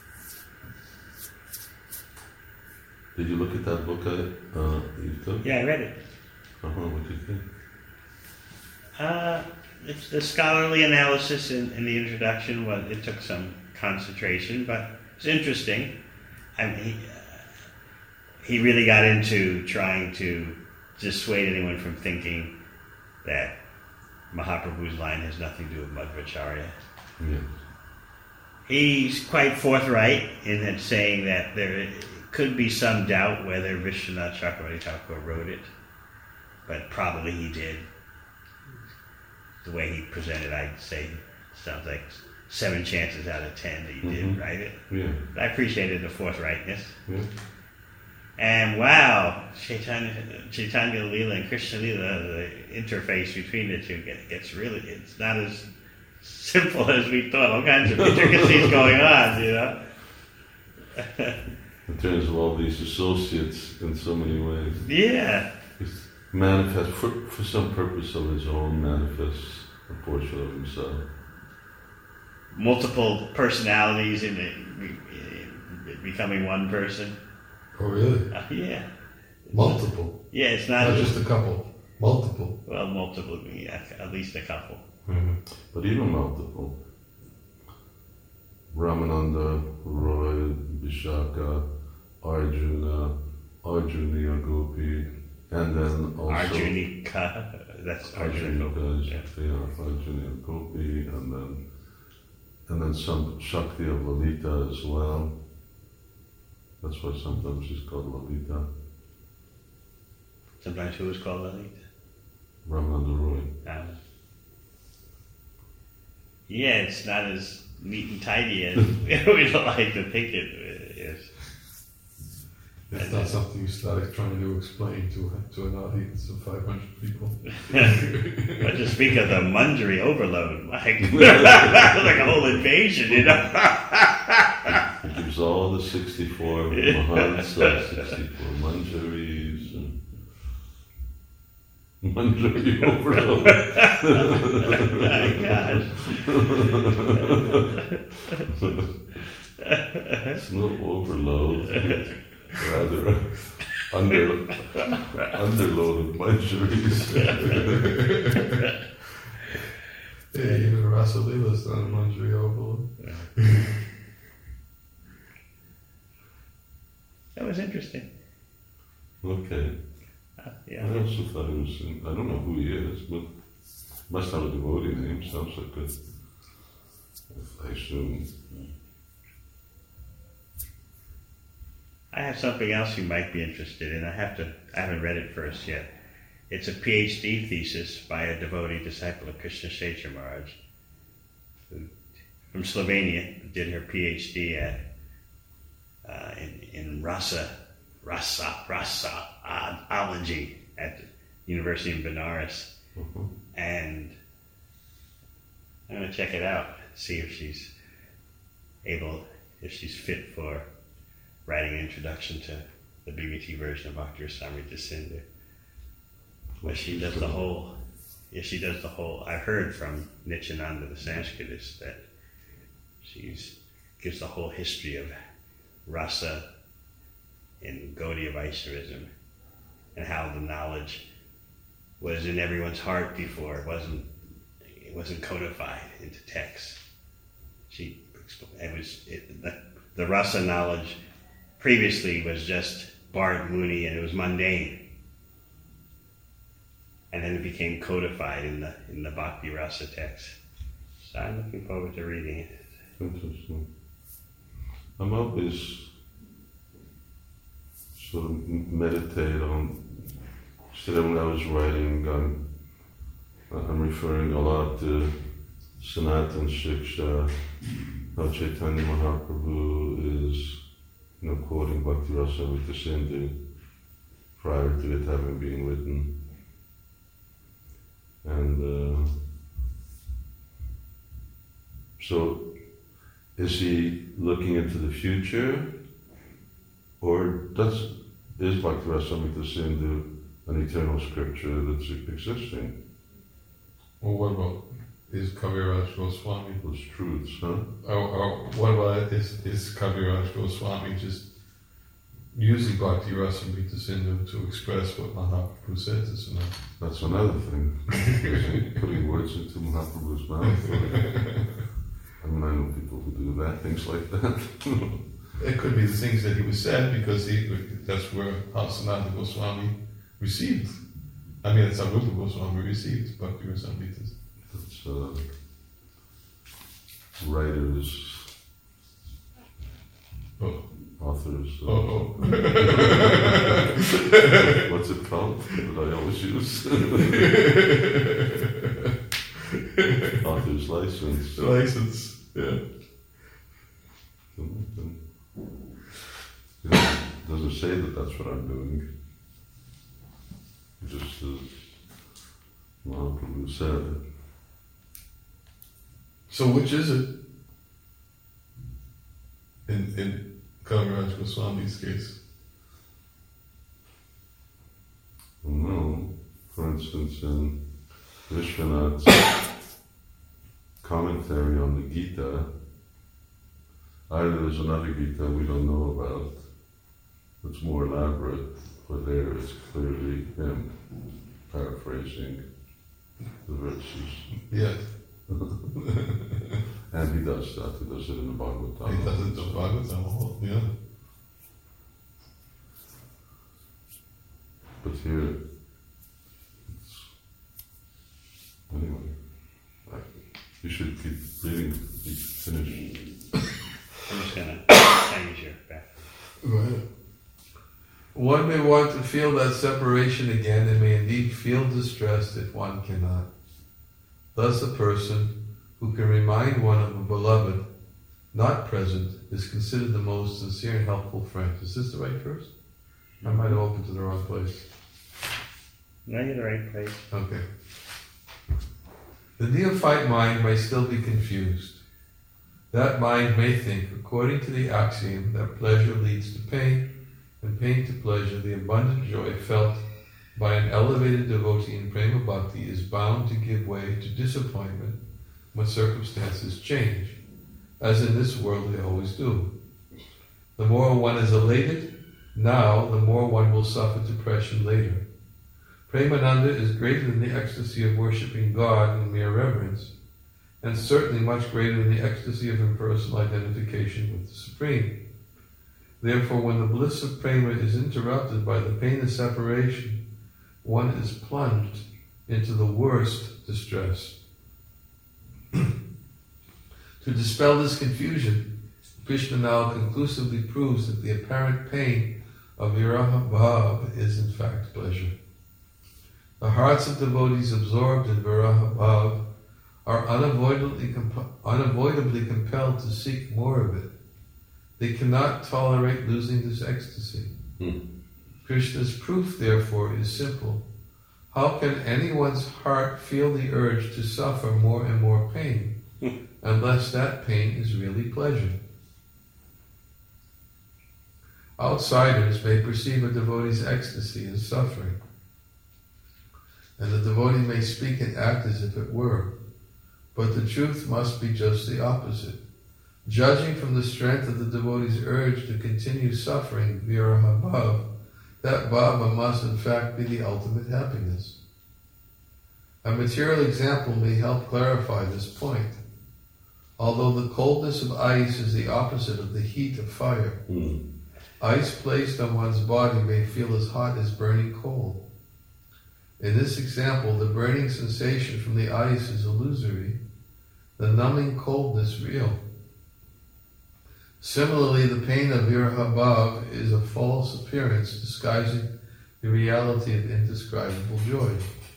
Did you look at that book, uh, Eva? Yeah, I read it. Uh-huh, what did you think? Uh, it's the scholarly analysis in, in the introduction. Was it took some concentration, but it's interesting. I mean, he, uh, he really got into trying to dissuade anyone from thinking that Mahaprabhu's line has nothing to do with Madhvacharya. Yes. He's quite forthright in that saying that there could be some doubt whether Vishwanath Chakravarti Thakur wrote it, but probably he did. The way he presented, I'd say, sounds like seven chances out of ten that he Mm-hmm. did write it. Yeah. But I appreciated the forthrightness. Yeah. And wow, Chaitanya, Chaitanya Leela and Krishna Leela, the interface between the two gets, gets really, it's not as simple as we thought. All kinds of intricacies going on, you know. In terms of all these associates in so many ways. Yeah. It's manifest, for, for some purpose of his own, manifests a portion of himself. Multiple personalities in, in, in becoming one person. Oh, really? Uh, yeah. Multiple. Yeah, it's not, Not just a couple. Multiple. well, multiple. Yeah, at least a couple. Mm-hmm. But even multiple. Ramananda, Roy, Vishaka, Arjuna, Arjuna Gopi, and then also Arjunika. That's Arjuna. Arjuna, Yeah. yeah, Arjuna Gopi, and then and then some Shakti of Lalita as well. That's why sometimes she's called Lalita. Sometimes who is called Lalita? Ramananda Roy. Um, yeah, it's not as neat and tidy as we'd like to think it is. It's not something you started trying to explain to to an audience of five hundred people. But to speak of the Manjari overload, like, like a whole invasion, you know? It gives all the sixty-four Mahansa, sixty-four Manjaris, and Manjari overload. Oh my It's no overload. Rather, under, underload of Manjaris. Yeah, even Rasa Leela's not a Manjari overload. That was interesting. Okay. Uh, I yeah. also thought it was, I don't know who he is, but must have a devotee name, sounds like it. I assume. I have something else you might be interested in. I have to. I haven't read it first yet. It's a PhD thesis by a devotee disciple of Krishna Kshetra Maharaj, who, from Slovenia, who did her PhD at uh, in, in Rasa Rasa Rasaology at the University of Benares, Uh-huh. and I'm going to check it out, see if she's able, if she's fit for writing an introduction to the B B T version of Bhakti Rasamrita Sindhu. But she does the whole, yeah, she does the whole, I heard from Nityananda, the Sanskritist, that she's gives the whole history of rasa in Gaudiya Vaishnavism and how the knowledge was in everyone's heart before it wasn't it wasn't codified into text. She it was it, the, the rasa knowledge previously was just Bharat Muni, and it was mundane, and then it became codified in the in the Bhakti Rasa text. So I'm looking forward to reading it. Interesting. I'm always sort of meditate on, today when I was writing, I'm, I'm referring a lot to Sanatan Shiksha, how Chaitanya Mahaprabhu is, you know, quoting Bhakti Rasamrita Sindhu prior to it having been written. And uh, so, is he looking into the future, or does is Bhakti Rasamrita Sindhu an eternal scripture that's existing? Well, what about is Kaviraj Goswami? Those truths, huh? Or, or what about is is Kaviraj Goswami just using Bhakti Rasamrita Sindhu to express what Mahaprabhu said to Sanatana? That's another thing. Putting words into Mahaprabhu's mouth. I mean, I know people who do that, things like that. It could be the things that he was said because he, that's where how Sanatana Goswami received. I mean, that's how Rupa Goswami received Bhakti Rasamrita. That's uh, writers, Oh. authors. Uh, Oh, oh. What's it called that I always use? Author's license. License, yeah. It doesn't say that that's what I'm doing. It just says Mahaprabhu said it. So which is it in in Kaviraj Goswami's case? No, For instance, in Vishwanath's commentary on the Gita, either there's another Gita we don't know about that's more elaborate, but there it's clearly him paraphrasing the verses. Yes. And he does that, he does it in the Bhagavatam. He does it in the Bhagavatam, yeah. But here, it's, anyway, I, you should keep reading, you finish. I'm just going to use your back. Right. One may want to feel that separation again and may indeed feel distressed if one cannot. Thus a person who can remind one of a beloved not present is considered the most sincere and helpful friend. Is this the right verse? I might have opened to the wrong place. No, you're in the right place. Okay. The neophyte mind may still be confused. That mind may think, according to the axiom, that pleasure leads to pain, and pain to pleasure, the abundant joy felt by an elevated devotee in prema bhakti is bound to give way to disappointment when circumstances change, as in this world they always do. The more one is elated now, the more one will suffer depression later. Premananda is greater than the ecstasy of worshipping God in mere reverence, and certainly much greater than the ecstasy of impersonal identification with the Supreme. Therefore, when the bliss of prema is interrupted by the pain of separation, one is plunged into the worst distress. To dispel this confusion, Krishna now conclusively proves that the apparent pain of viraha bhav is in fact pleasure. The hearts of devotees absorbed in viraha bhav are unavoidably, comp- unavoidably compelled to seek more of it. They cannot tolerate losing this ecstasy. Hmm. Krishna's proof, therefore, is simple. How can anyone's heart feel the urge to suffer more and more pain, unless that pain is really pleasure? Outsiders may perceive a devotee's ecstasy as suffering, and the devotee may speak and act as if it were, but the truth must be just the opposite. Judging from the strength of the devotee's urge to continue suffering viraha bhav, that bhava must in fact be the ultimate happiness. A material example may help clarify this point. Although the coldness of ice is the opposite of the heat of fire, Mm. ice placed on one's body may feel as hot as burning coal. In this example, the burning sensation from the ice is illusory, the numbing coldness real. Similarly, the pain of viraha bhav is a false appearance disguising the reality of indescribable joy.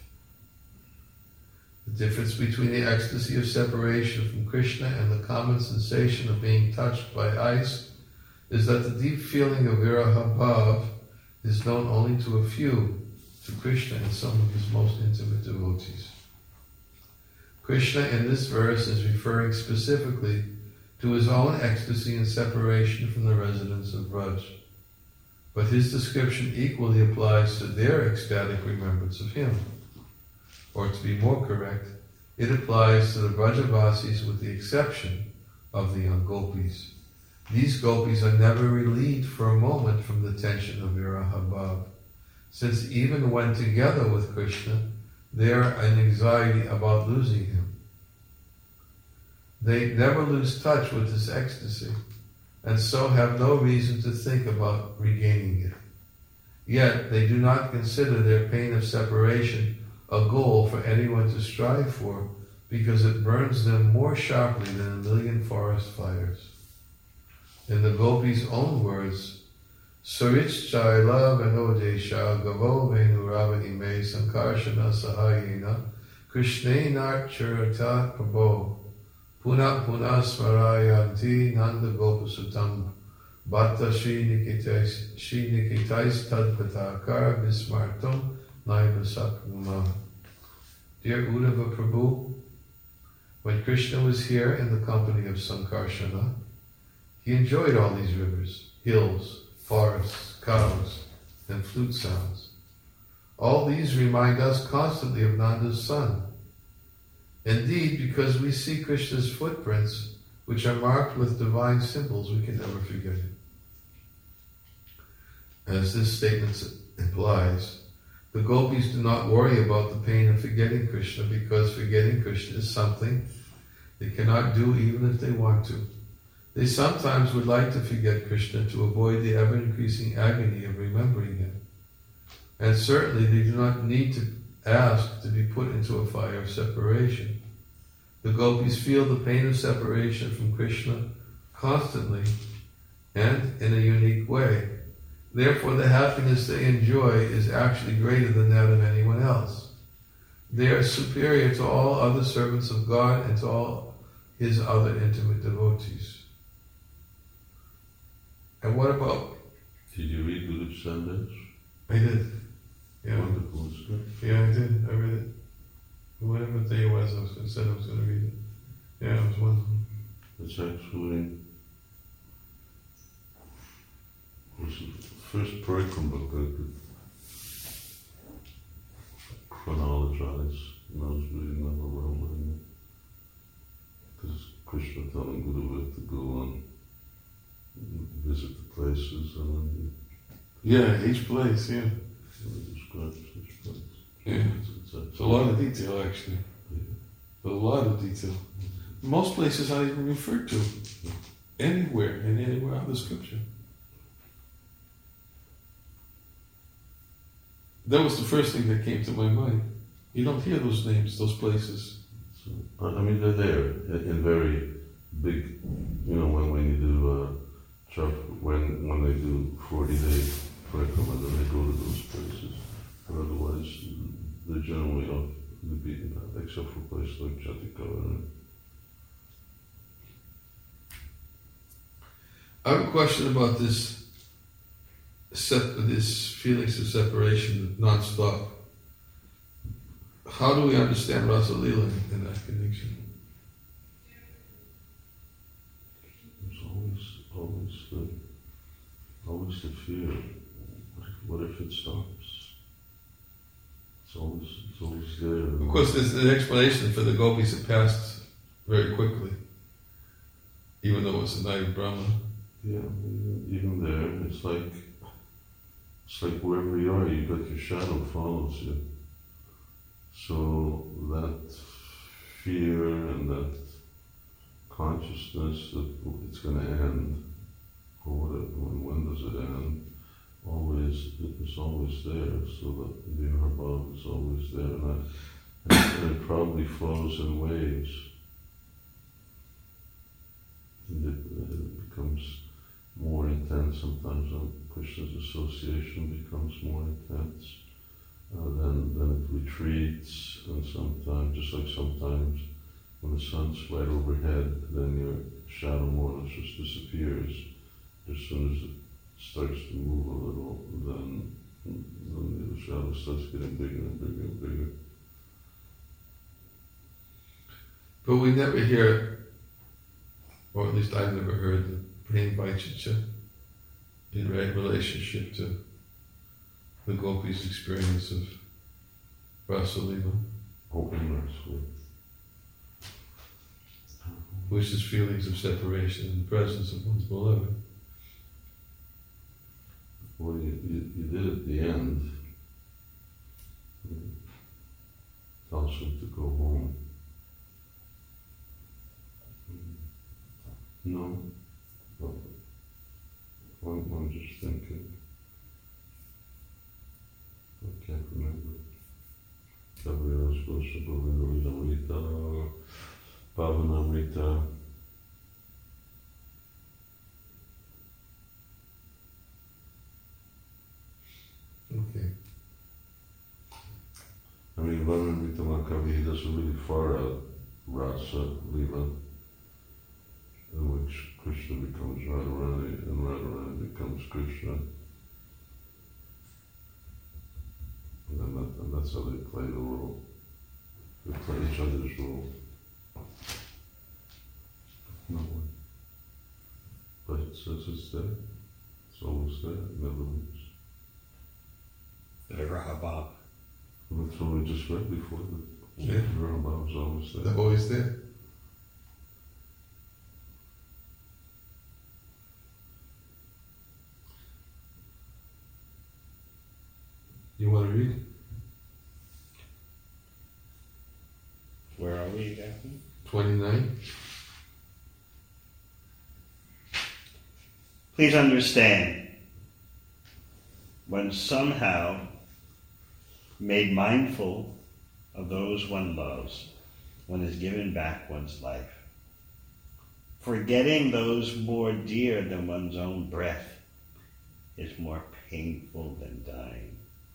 The difference between the ecstasy of separation from Krishna and the common sensation of being touched by ice is that the deep feeling of viraha bhav is known only to a few, to Krishna and some of his most intimate devotees. Krishna in this verse is referring specifically to his own ecstasy and separation from the residents of Braj. But his description equally applies to their ecstatic remembrance of him. Or to be more correct, it applies to the Brajavasis with the exception of the young gopis. These gopis are never relieved for a moment from the tension of viraha bhav, since even when together with Krishna, they are in anxiety about losing him. They never lose touch with this ecstasy, and so have no reason to think about regaining it. Yet they do not consider their pain of separation a goal for anyone to strive for, because it burns them more sharply than a million forest fires. In the gopis' own words, Sarichchai lavanodesha gavo venurava ime sankarshana sahayena krishnenart charata prabho Puna puna smarayanti nanda gopasutam bhatta shri nikitais shri nikitais tadpatakar vismartum naiva saknuma. Dear Uddhava Prabhu, when Krishna was here in the company of Sankarshana, he enjoyed all these rivers, hills, forests, cows, and flute sounds. All these remind us constantly of Nanda's son. Indeed, because we see Krishna's footprints, which are marked with divine symbols, we can never forget it. As this statement implies, the gopis do not worry about the pain of forgetting Krishna, because forgetting Krishna is something they cannot do even if they want to. They sometimes would like to forget Krishna to avoid the ever-increasing agony of remembering him. And certainly they do not need to ask to be put into a fire of separation. The gopis feel the pain of separation from Krishna constantly and in a unique way. Therefore, the happiness they enjoy is actually greater than that of anyone else. They are superior to all other servants of God and to all his other intimate devotees. And what about... Did you read Guru Sandesh? I did. Yeah. Wonderful, isn't it? Yeah, I did. I read it. Whatever day it was, I was going to say I was going to read it. Yeah, it was wonderful. It's actually it was the first Parikram book I could chronologize, and I was reading that overwhelmingly. Because Krishna telling Guru to go and visit the places, and then Yeah, each place, yeah. he describes each place. Yeah. It's, it's, It's a lot of detail, actually. Yeah. A lot of detail. Most places aren't even referred to anywhere in anywhere out of the scripture. That was the first thing that came to my mind. You don't hear those names, those places. So, I I mean, they're there in, in very big, you know, when, when you do uh, chop, when when they do forty day curriculum, and then they go to those places. But otherwise, they're generally off the beaten path, except for places like Chatikara. I have a question about this sep- this feelings of separation non-stop. How do we understand Rasa Leela in that connection? There's always, always the, always the fear. What if, what if it stops? It's always, it's always there. Of course, there's an explanation for the gopis that passed very quickly, even though it's a night of Brahma. Yeah, even there, it's like, it's like wherever you are, you got your shadow follows you. So that fear and that consciousness that it's going to end, or whatever, when, when does it end, always, it's always there, so that the inner above is always there, and, that, and it probably flows in waves. And it, it becomes more intense sometimes, and Krishna's association becomes more intense. Uh, then, then it retreats, and sometimes, just like sometimes when the sun's right overhead, then your shadow more or less just disappears. As soon as it starts to move a little, then, then the shadow starts getting bigger and bigger and bigger. But we never hear, or at least I've never heard, the Prem Vaichicha in relationship to the gopis' experience of Rasa Leela, Open Rasa. which is feelings of separation in the presence of one's beloved. Well, you, you, you did at the end. Tells him to go home. No. Well, I'm, I'm just thinking. I can't remember. Gabriela Sposha Govinda Amrita, Pavana Amrita. Okay. I mean, Vamanamrita Makavi, he doesn't really far out Rasa Leela, in which Krishna becomes Radharani and Radharani becomes Krishna. And, then that, and that's how they play the role. They play each other's role. No one. But it says it's there. It's always there. It never leaves. The Rahabab. That's what we just read before. That Yeah. Rural is always there. They're always there. You want to read? Where are we exactly? twenty-nine. Please understand, when somehow made mindful of those one loves, one is given back one's life. Forgetting those more dear than one's own breath is more painful than dying.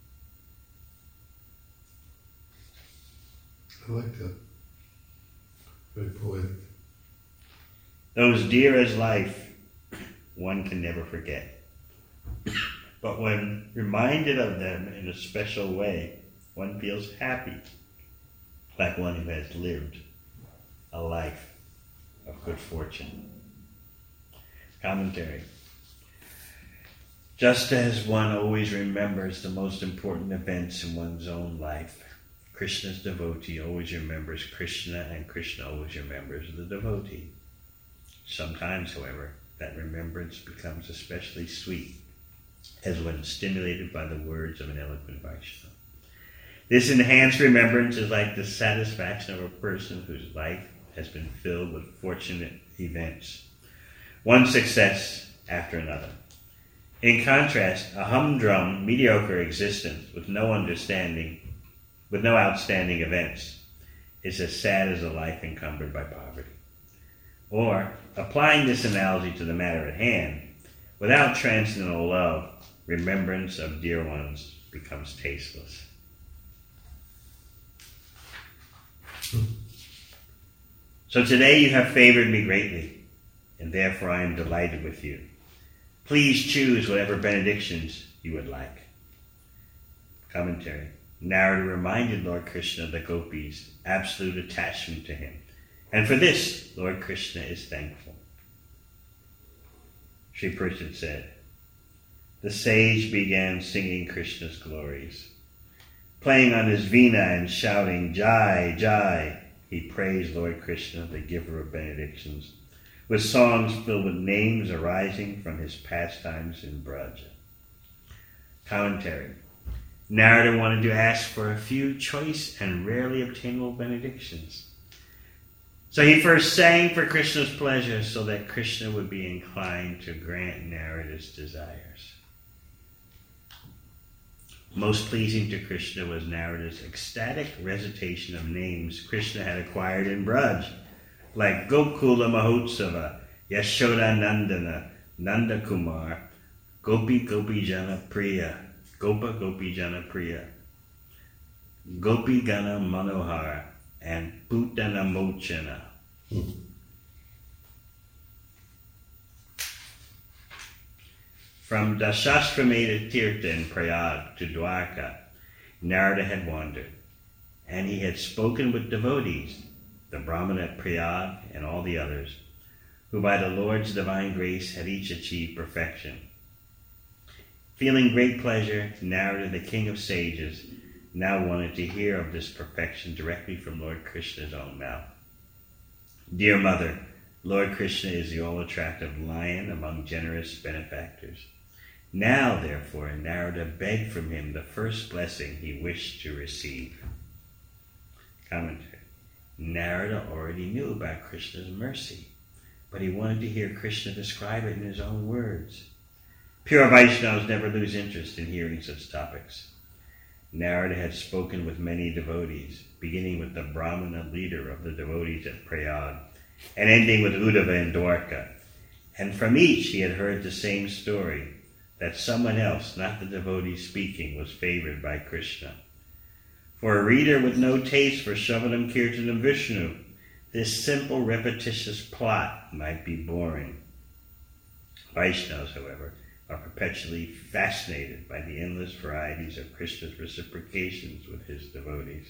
I like that. Very poetic. Those dear as life, one can never forget. But when reminded of them in a special way, one feels happy, like one who has lived a life of good fortune. Commentary. Just as one always remembers the most important events in one's own life, Krishna's devotee always remembers Krishna, and Krishna always remembers the devotee. Sometimes, however, that remembrance becomes especially sweet, as when stimulated by the words of an eloquent Vaishnava. This enhanced remembrance is like the satisfaction of a person whose life has been filled with fortunate events, one success after another. In contrast, a humdrum, mediocre existence with no understanding, with no outstanding events, is as sad as a life encumbered by poverty. Or, applying this analogy to the matter at hand, without transcendental love, remembrance of dear ones becomes tasteless. So today you have favored me greatly, and therefore I am delighted with you. Please choose whatever benedictions you would like. Commentary. Narada reminded Lord Krishna of the gopis' absolute attachment to him, and for this Lord Krishna is thankful. Sri Prithad said, the sage began singing Krishna's glories. Playing on his veena and shouting, Jai, Jai, he praised Lord Krishna, the giver of benedictions, with songs filled with names arising from his pastimes in Braja. Commentary. Narada wanted to ask for a few choice and rarely obtainable benedictions. So he first sang for Krishna's pleasure so that Krishna would be inclined to grant Narada's desires. Most pleasing to Krishna was Narada's ecstatic recitation of names Krishna had acquired in Braj, like Gokula Mahotsava, Yashoda Nandana, Nanda Kumar, Gopi Gopi Jana Priya, Gopa Gopi Jana Priya, Gopi Gana Manohar, and Putana Mochana. Hmm. From Dashashrameda Tirtha in Prayag to Dwarka, Narada had wandered, and he had spoken with devotees, the Brahman at Prayag and all the others, who by the Lord's divine grace had each achieved perfection. Feeling great pleasure, Narada, the king of sages, now wanted to hear of this perfection directly from Lord Krishna's own mouth. Dear mother, Lord Krishna is the all-attractive lion among generous benefactors. Now, therefore, Narada begged from him the first blessing he wished to receive. Commentary. Narada already knew about Krishna's mercy, but he wanted to hear Krishna describe it in his own words. Pure Vaishnavas never lose interest in hearing such topics. Narada had spoken with many devotees, beginning with the Brahmana leader of the devotees at Prayag, and ending with Uddhava and Dwarka. And from each he had heard the same story, that someone else, not the devotee speaking, was favored by Krishna. For a reader with no taste for Shravanam Kirtanam Vishnu, this simple repetitious plot might be boring. Vaishnavas, however, are perpetually fascinated by the endless varieties of Krishna's reciprocations with his devotees.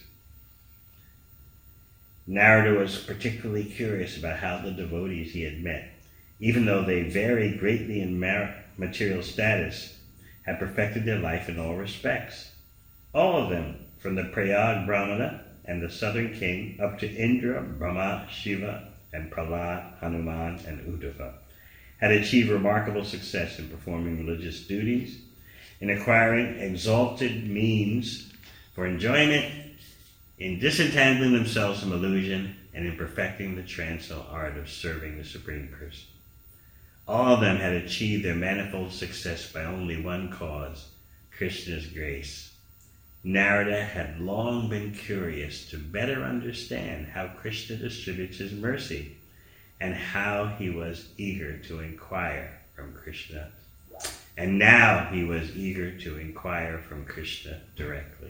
Narada was particularly curious about how the devotees he had met, even though they varied greatly in material status, had perfected their life in all respects. All of them, from the Prayag Brahmana and the southern king up to Indra, Brahma, Shiva, and Prahlad, Hanuman, and Uddhava, had achieved remarkable success in performing religious duties, in acquiring exalted means for enjoyment, in disentangling themselves from illusion, and in perfecting the transcendental art of serving the Supreme Person. All of them had achieved their manifold success by only one cause, Krishna's grace. Narada had long been curious to better understand how Krishna distributes his mercy, and how he was eager to inquire from Krishna. And now he was eager to inquire from Krishna directly.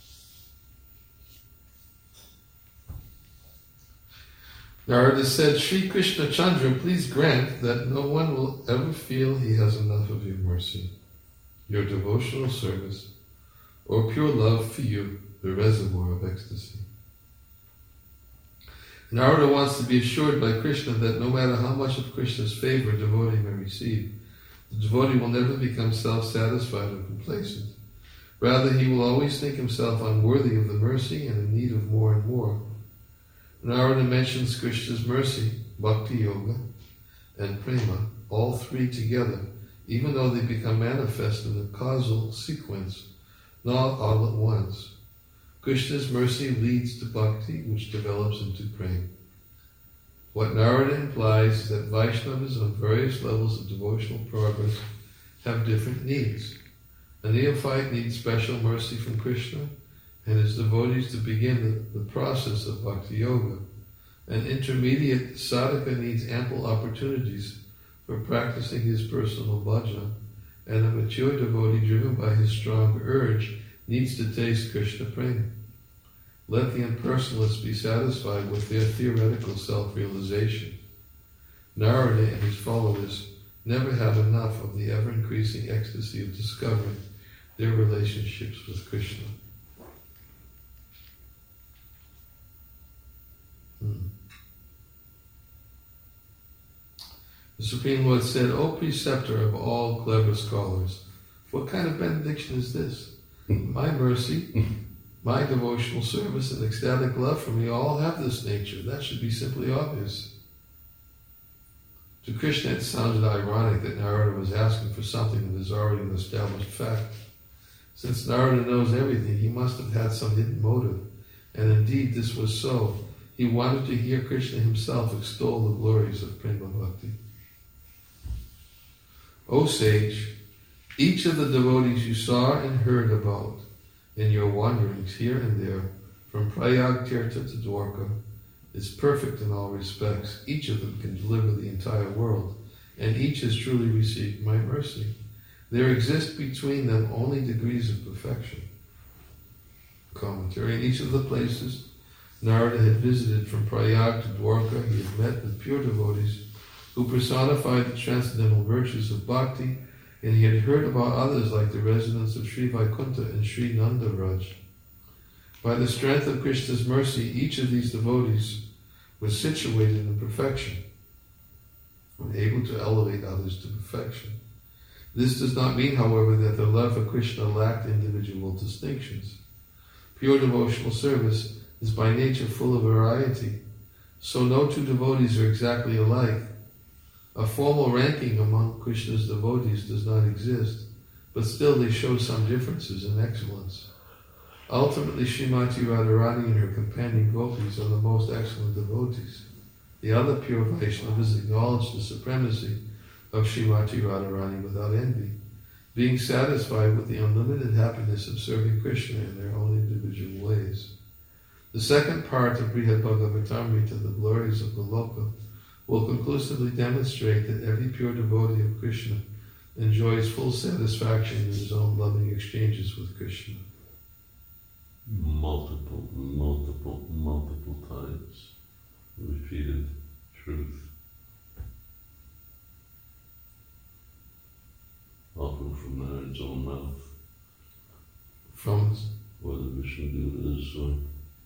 Narada said, Sri Krishna Chandra, please grant that no one will ever feel he has enough of your mercy, your devotional service, or pure love for you, the reservoir of ecstasy. Narada wants to be assured by Krishna that no matter how much of Krishna's favor a devotee may receive, the devotee will never become self-satisfied or complacent. Rather, he will always think himself unworthy of the mercy and in need of more and more. Narada mentions Krishna's mercy, bhakti yoga, and prema, all three together, even though they become manifest in a causal sequence, not all at once. Krishna's mercy leads to bhakti, which develops into prema. What Narada implies is that Vaishnavas on various levels of devotional progress have different needs. A neophyte needs special mercy from Krishna and his devotees to begin the, the process of bhakti yoga. An intermediate sadhaka needs ample opportunities for practicing his personal bhajan, and a mature devotee driven by his strong urge needs to taste Krishna prema. Let the impersonalists be satisfied with their theoretical self-realization. Narada and his followers never have enough of the ever-increasing ecstasy of discovering their relationships with Krishna. Hmm. The Supreme Lord said, O preceptor of all clever scholars, what kind of benediction is this? My mercy, my devotional service, and ecstatic love for me all have this nature. That should be simply obvious. To Krishna it sounded ironic that Narada was asking for something that is already an established fact. Since Narada knows everything, he must have had some hidden motive. And indeed this was so. He wanted to hear Krishna himself extol the glories of Prema Bhakti. O sage, each of the devotees you saw and heard about in your wanderings here and there, from Prayag Tirtha to Dwarka, is perfect in all respects. Each of them can deliver the entire world, and each has truly received my mercy. There exist between them only degrees of perfection. Commentary. In each of the places Narada had visited, from Prayag to Dwarka, he had met with pure devotees who personified the transcendental virtues of bhakti, and he had heard about others like the residents of Sri Vaikuntha and Sri Nandaraj. By the strength of Krishna's mercy, each of these devotees was situated in perfection and able to elevate others to perfection. This does not mean, however, that their love for Krishna lacked individual distinctions. Pure devotional service is by nature full of variety, so no two devotees are exactly alike. A formal ranking among Krishna's devotees does not exist, but still they show some differences in excellence. Ultimately, Srimati Radharani and her companion gopis are the most excellent devotees. The other pure Vaishnavas acknowledge the supremacy of Srimati Radharani without envy, being satisfied with the unlimited happiness of serving Krishna in their own individual ways. The second part of Brihad Bhagavatamrita, the glories of the Loka, will conclusively demonstrate that every pure devotee of Krishna enjoys full satisfaction in his own loving exchanges with Krishna. Multiple, multiple, multiple times repeated truth. Often from Narada's own mouth. From or the Vishnu Dutas, or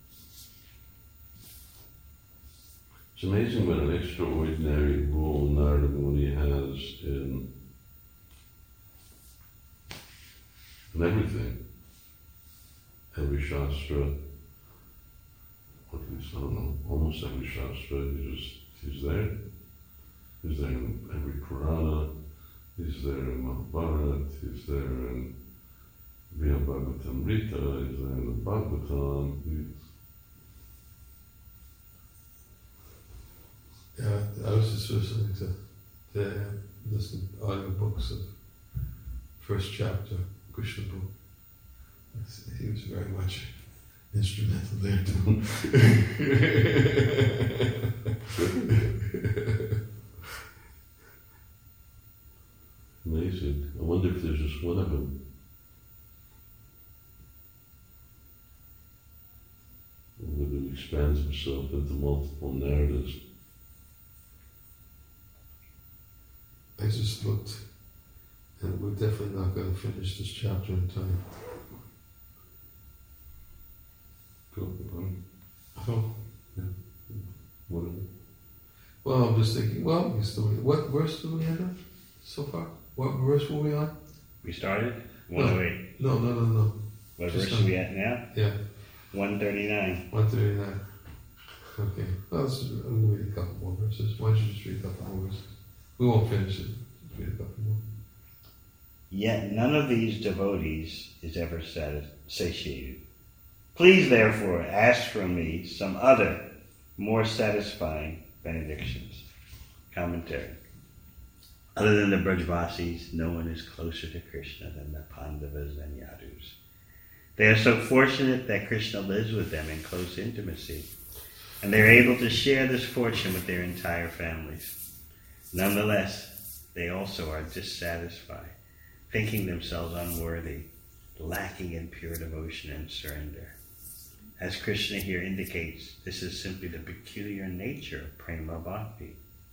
it's amazing what an extraordinary role Narada Muni has in, in everything. every Shastra, at least, I don't know, almost every Shastra, he just, he's there. He's there in every Purana, he's there in Mahabharata, he's there in Via Bhagavatamrita, he's there in the Bhagavatam. He's yeah, I was just listening to the listen to audiobooks of first chapter, Krishna book. He was very much instrumental there too. Amazing. I wonder if there's just one of him. Or whether he expands himself into multiple narratives. I just looked, and we're definitely not going to finish this chapter in time. Go on. Oh, Yeah. Whatever. well, I'm just thinking, well, we still, what verse did we end up so far? What verse were we on? We started? one oh eight. No, no, no, no. What Just verse are we at now? Yeah, one thirty-nine. one thirty-nine. Okay, well, let's just, I'm going to read a couple more verses. Why don't you just read a couple more verses? We won't finish it. Just read a couple more. Yet none of these devotees is ever satis- satiated. Please, therefore, ask from me some other, more satisfying benedictions. Commentary. Other than the Brajvasis, no one is closer to Krishna than the Pandavas and Yadus. They are so fortunate that Krishna lives with them in close intimacy, and they are able to share this fortune with their entire families. Nonetheless, they also are dissatisfied, thinking themselves unworthy, lacking in pure devotion and surrender. As Krishna here indicates, this is simply the peculiar nature of prema bhakti.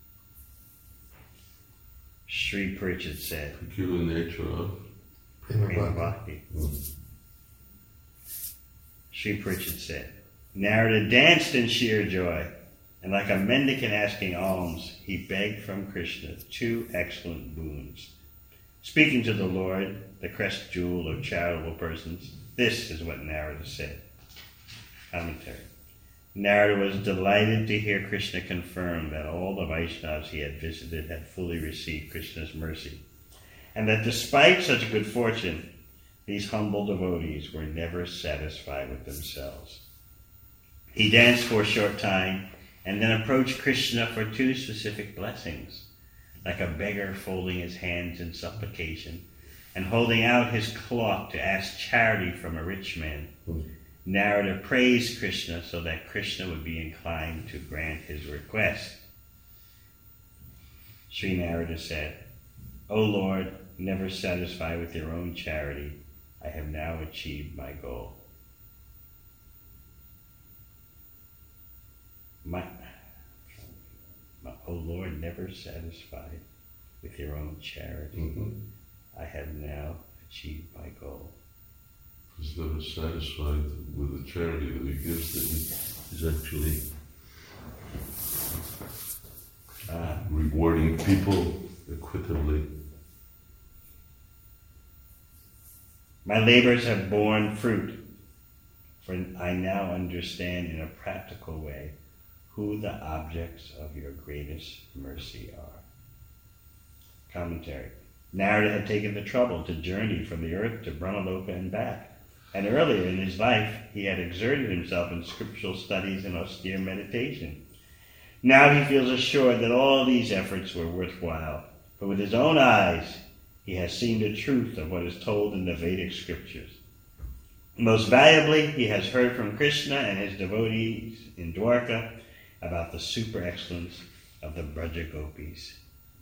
Sri Parikshit said, Peculiar nature of Prema prema Bhakti. bhakti. Sri Parikshit said, Narada danced in sheer joy, and like a mendicant asking alms, he begged from Krishna two excellent boons. Speaking to the Lord, the crest jewel of charitable persons, this is what Narada said. Commentary. Narada was delighted to hear Krishna confirm that all the Vaishnavas he had visited had fully received Krishna's mercy, and that despite such good fortune, these humble devotees were never satisfied with themselves. He danced for a short time, and then approached Krishna for two specific blessings, like a beggar folding his hands in supplication, and holding out his cloth to ask charity from a rich man. Mm. Narada praised Krishna so that Krishna would be inclined to grant his request. Sri Narada said, O Lord, never satisfied with your own charity, I have now achieved my goal. My, my, O Lord, never satisfied with your own charity, mm-hmm. I have now achieved my goal. He's never satisfied with the charity that he gives, that he is actually Ah. rewarding people equitably. My labors have borne fruit, for I now understand in a practical way who the objects of your greatest mercy are. Commentary. Narada had taken the trouble to journey from the earth to Brahmaloka and back, and earlier in his life he had exerted himself in scriptural studies and austere meditation. Now he feels assured that all these efforts were worthwhile, for with his own eyes he has seen the truth of what is told in the Vedic scriptures. Most valuably, he has heard from Krishna and his devotees in Dwarka about the super excellence of the Braja Gopis.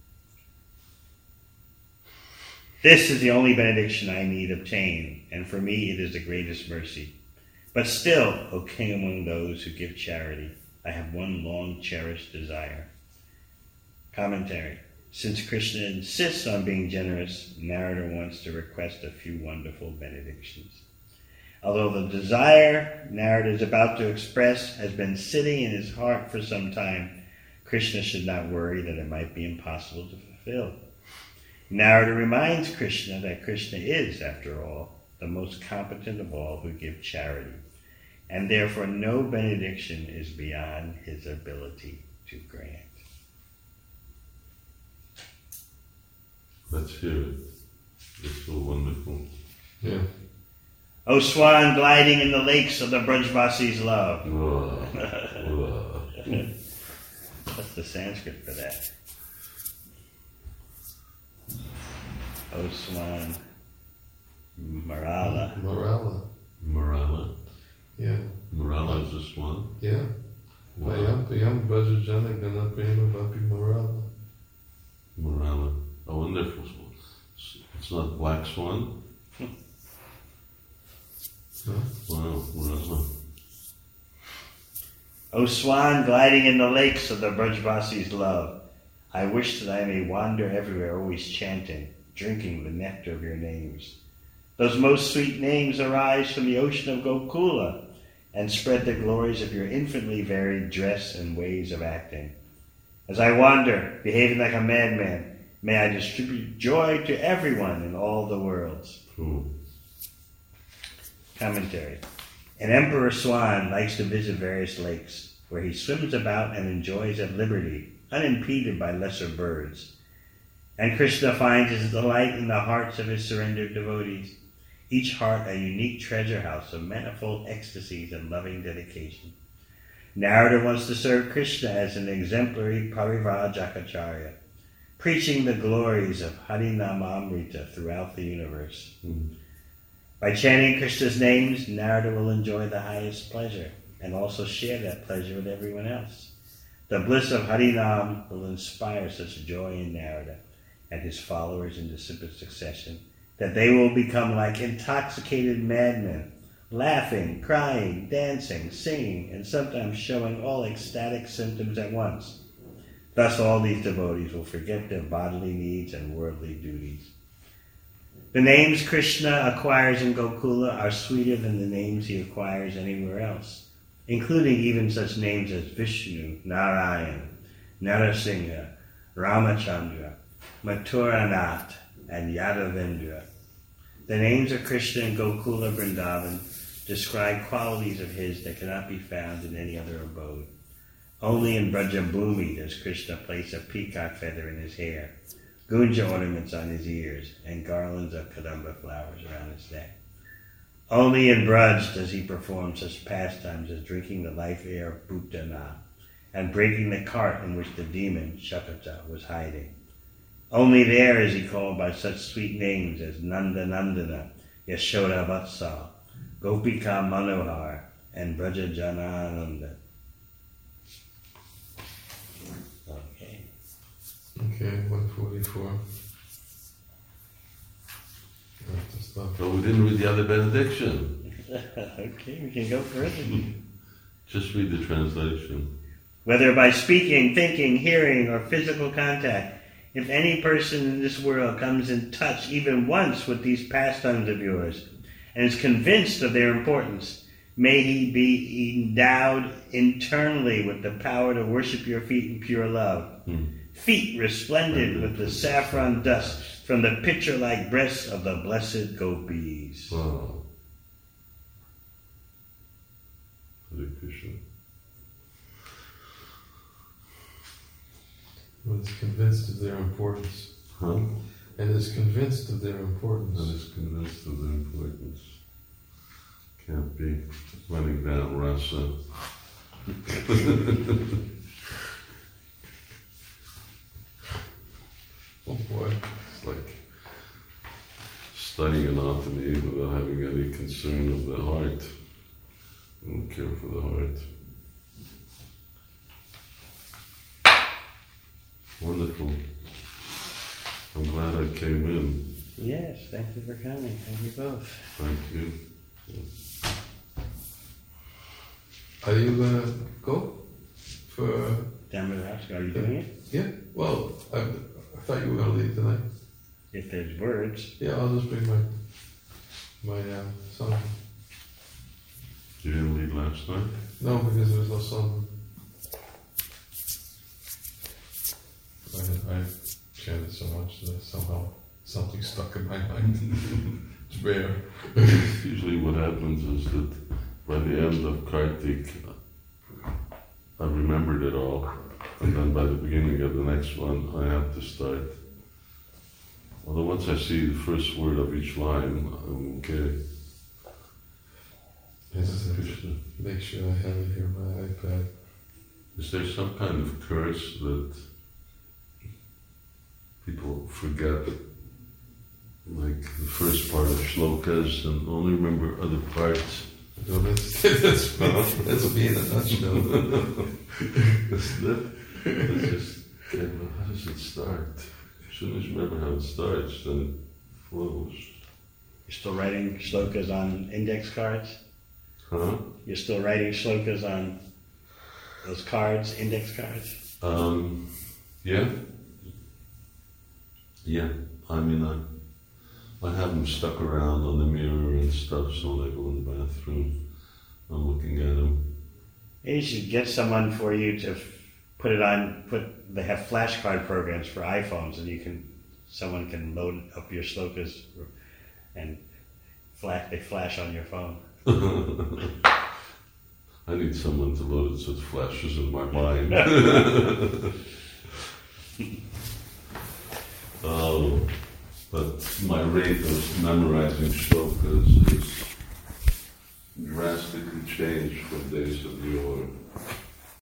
This is the only benediction I need obtain, and for me it is the greatest mercy. But still, O king among those who give charity, I have one long cherished desire. Commentary. Since Krishna insists on being generous, Narada wants to request a few wonderful benedictions. Although the desire Narada is about to express has been sitting in his heart for some time, Krishna should not worry that it might be impossible to fulfill. Narada reminds Krishna that Krishna is, after all, the the most competent of all who give charity, and therefore no benediction is beyond his ability to grant. Let's hear it. It's so wonderful. Yeah. O swan gliding in the lakes of the Brajvasi's love. Wow. Wow. What's the Sanskrit for that? O swan Marala. Morala. Marala. Yeah. Marala is a swan. Yeah. Wow. Vayam payam brajajana ganapema vapi morala. Marala. A wonderful swan. It's not black swan. No? Wow. Marala. O swan gliding in the lakes of the Brajvasi's love, I wish that I may wander everywhere, always chanting, drinking the nectar of your names. Those most sweet names arise from the ocean of Gokula and spread the glories of your infinitely varied dress and ways of acting. As I wander, behaving like a madman, may I distribute joy to everyone in all the worlds. Cool. Commentary. An emperor swan likes to visit various lakes, where he swims about and enjoys at liberty, unimpeded by lesser birds. And Krishna finds his delight in the hearts of his surrendered devotees, each heart a unique treasure house of manifold ecstasies and loving dedication. Narada wants to serve Krishna as an exemplary Parivrajacharya, preaching the glories of Harinamamrita throughout the universe. Mm. By chanting Krishna's names, Narada will enjoy the highest pleasure and also share that pleasure with everyone else. The bliss of Harinam will inspire such joy in Narada and his followers in disciplic succession that they will become like intoxicated madmen, laughing, crying, dancing, singing, and sometimes showing all ecstatic symptoms at once. Thus all these devotees will forget their bodily needs and worldly duties. The names Krishna acquires in Gokula are sweeter than the names he acquires anywhere else, including even such names as Vishnu, Narayan, Narasingha, Ramachandra, Mathuranath, and Yadavendra. The names of Krishna in Gokula Vrindavan describe qualities of his that cannot be found in any other abode. Only in Brajabhumi does Krishna place a peacock feather in his hair, gunja ornaments on his ears, and garlands of kadamba flowers around his neck. Only in Braj does he perform such pastimes as drinking the life air of Bhutana and breaking the cart in which the demon Shakata was hiding. Only there is he called by such sweet names as Nanda Nandana, Yashoda Vatsal, Gopika Manohar, and Braja Janananda. Okay. Okay, one forty-four. That's stuff. But we didn't read the other benediction. Okay, we can go further. Just read the translation. Whether by speaking, thinking, hearing, or physical contact, if any person in this world comes in touch even once with these pastimes of yours and is convinced of their importance, may he be endowed internally with the power to worship your feet in pure love. Hmm. Feet resplendent with the saffron dust from the pitcher-like breasts of the blessed gopis. Wow. Hare Krishna. And is convinced of their importance. Huh? And is convinced of their importance. And is convinced of their importance. Can't be running down rasa. Oh boy. It's like studying anatomy without having any concern of the heart. I don't care for the heart. Wonderful. I'm glad I came in. Yes, thank you for coming. Thank you both. Thank you. Are you gonna go for? Dhammaraj, are you doing it? Yeah. Well, I, I thought you were gonna leave tonight. If there's words. Yeah, I'll just bring my my uh, song. You didn't leave last night? No, because there was no song. I, I chanted so much that somehow something stuck in my mind. It's rare. Usually what happens is that by the end of Kartik, I remembered it all, and then by the beginning of the next one, I have to start. Although once I see the first word of each line, I'm okay. Yes, make sure I have it here on my iPad. Is there some kind of curse that people forget, like the first part of shlokas and only remember other parts? No, that's that's me. That's me in a nutshell. That's that. It's just, okay, well, how does it start? As soon as you remember how it starts, then it flows. You're still writing shlokas on index cards? Huh? You're still writing shlokas on those cards, index cards? Um, yeah. Yeah. I mean, I, I have them stuck around on the mirror and stuff, so when I go in the bathroom, I'm looking at them. Maybe you should get someone for you to f- put it on, put, they have flashcard programs for iPhones, and you can, someone can load up your shlokas and flash, they flash on your phone. I need someone to load it so it flashes in my mind. Oh, but my rate of memorizing shlokas is drastically changed from days of yore.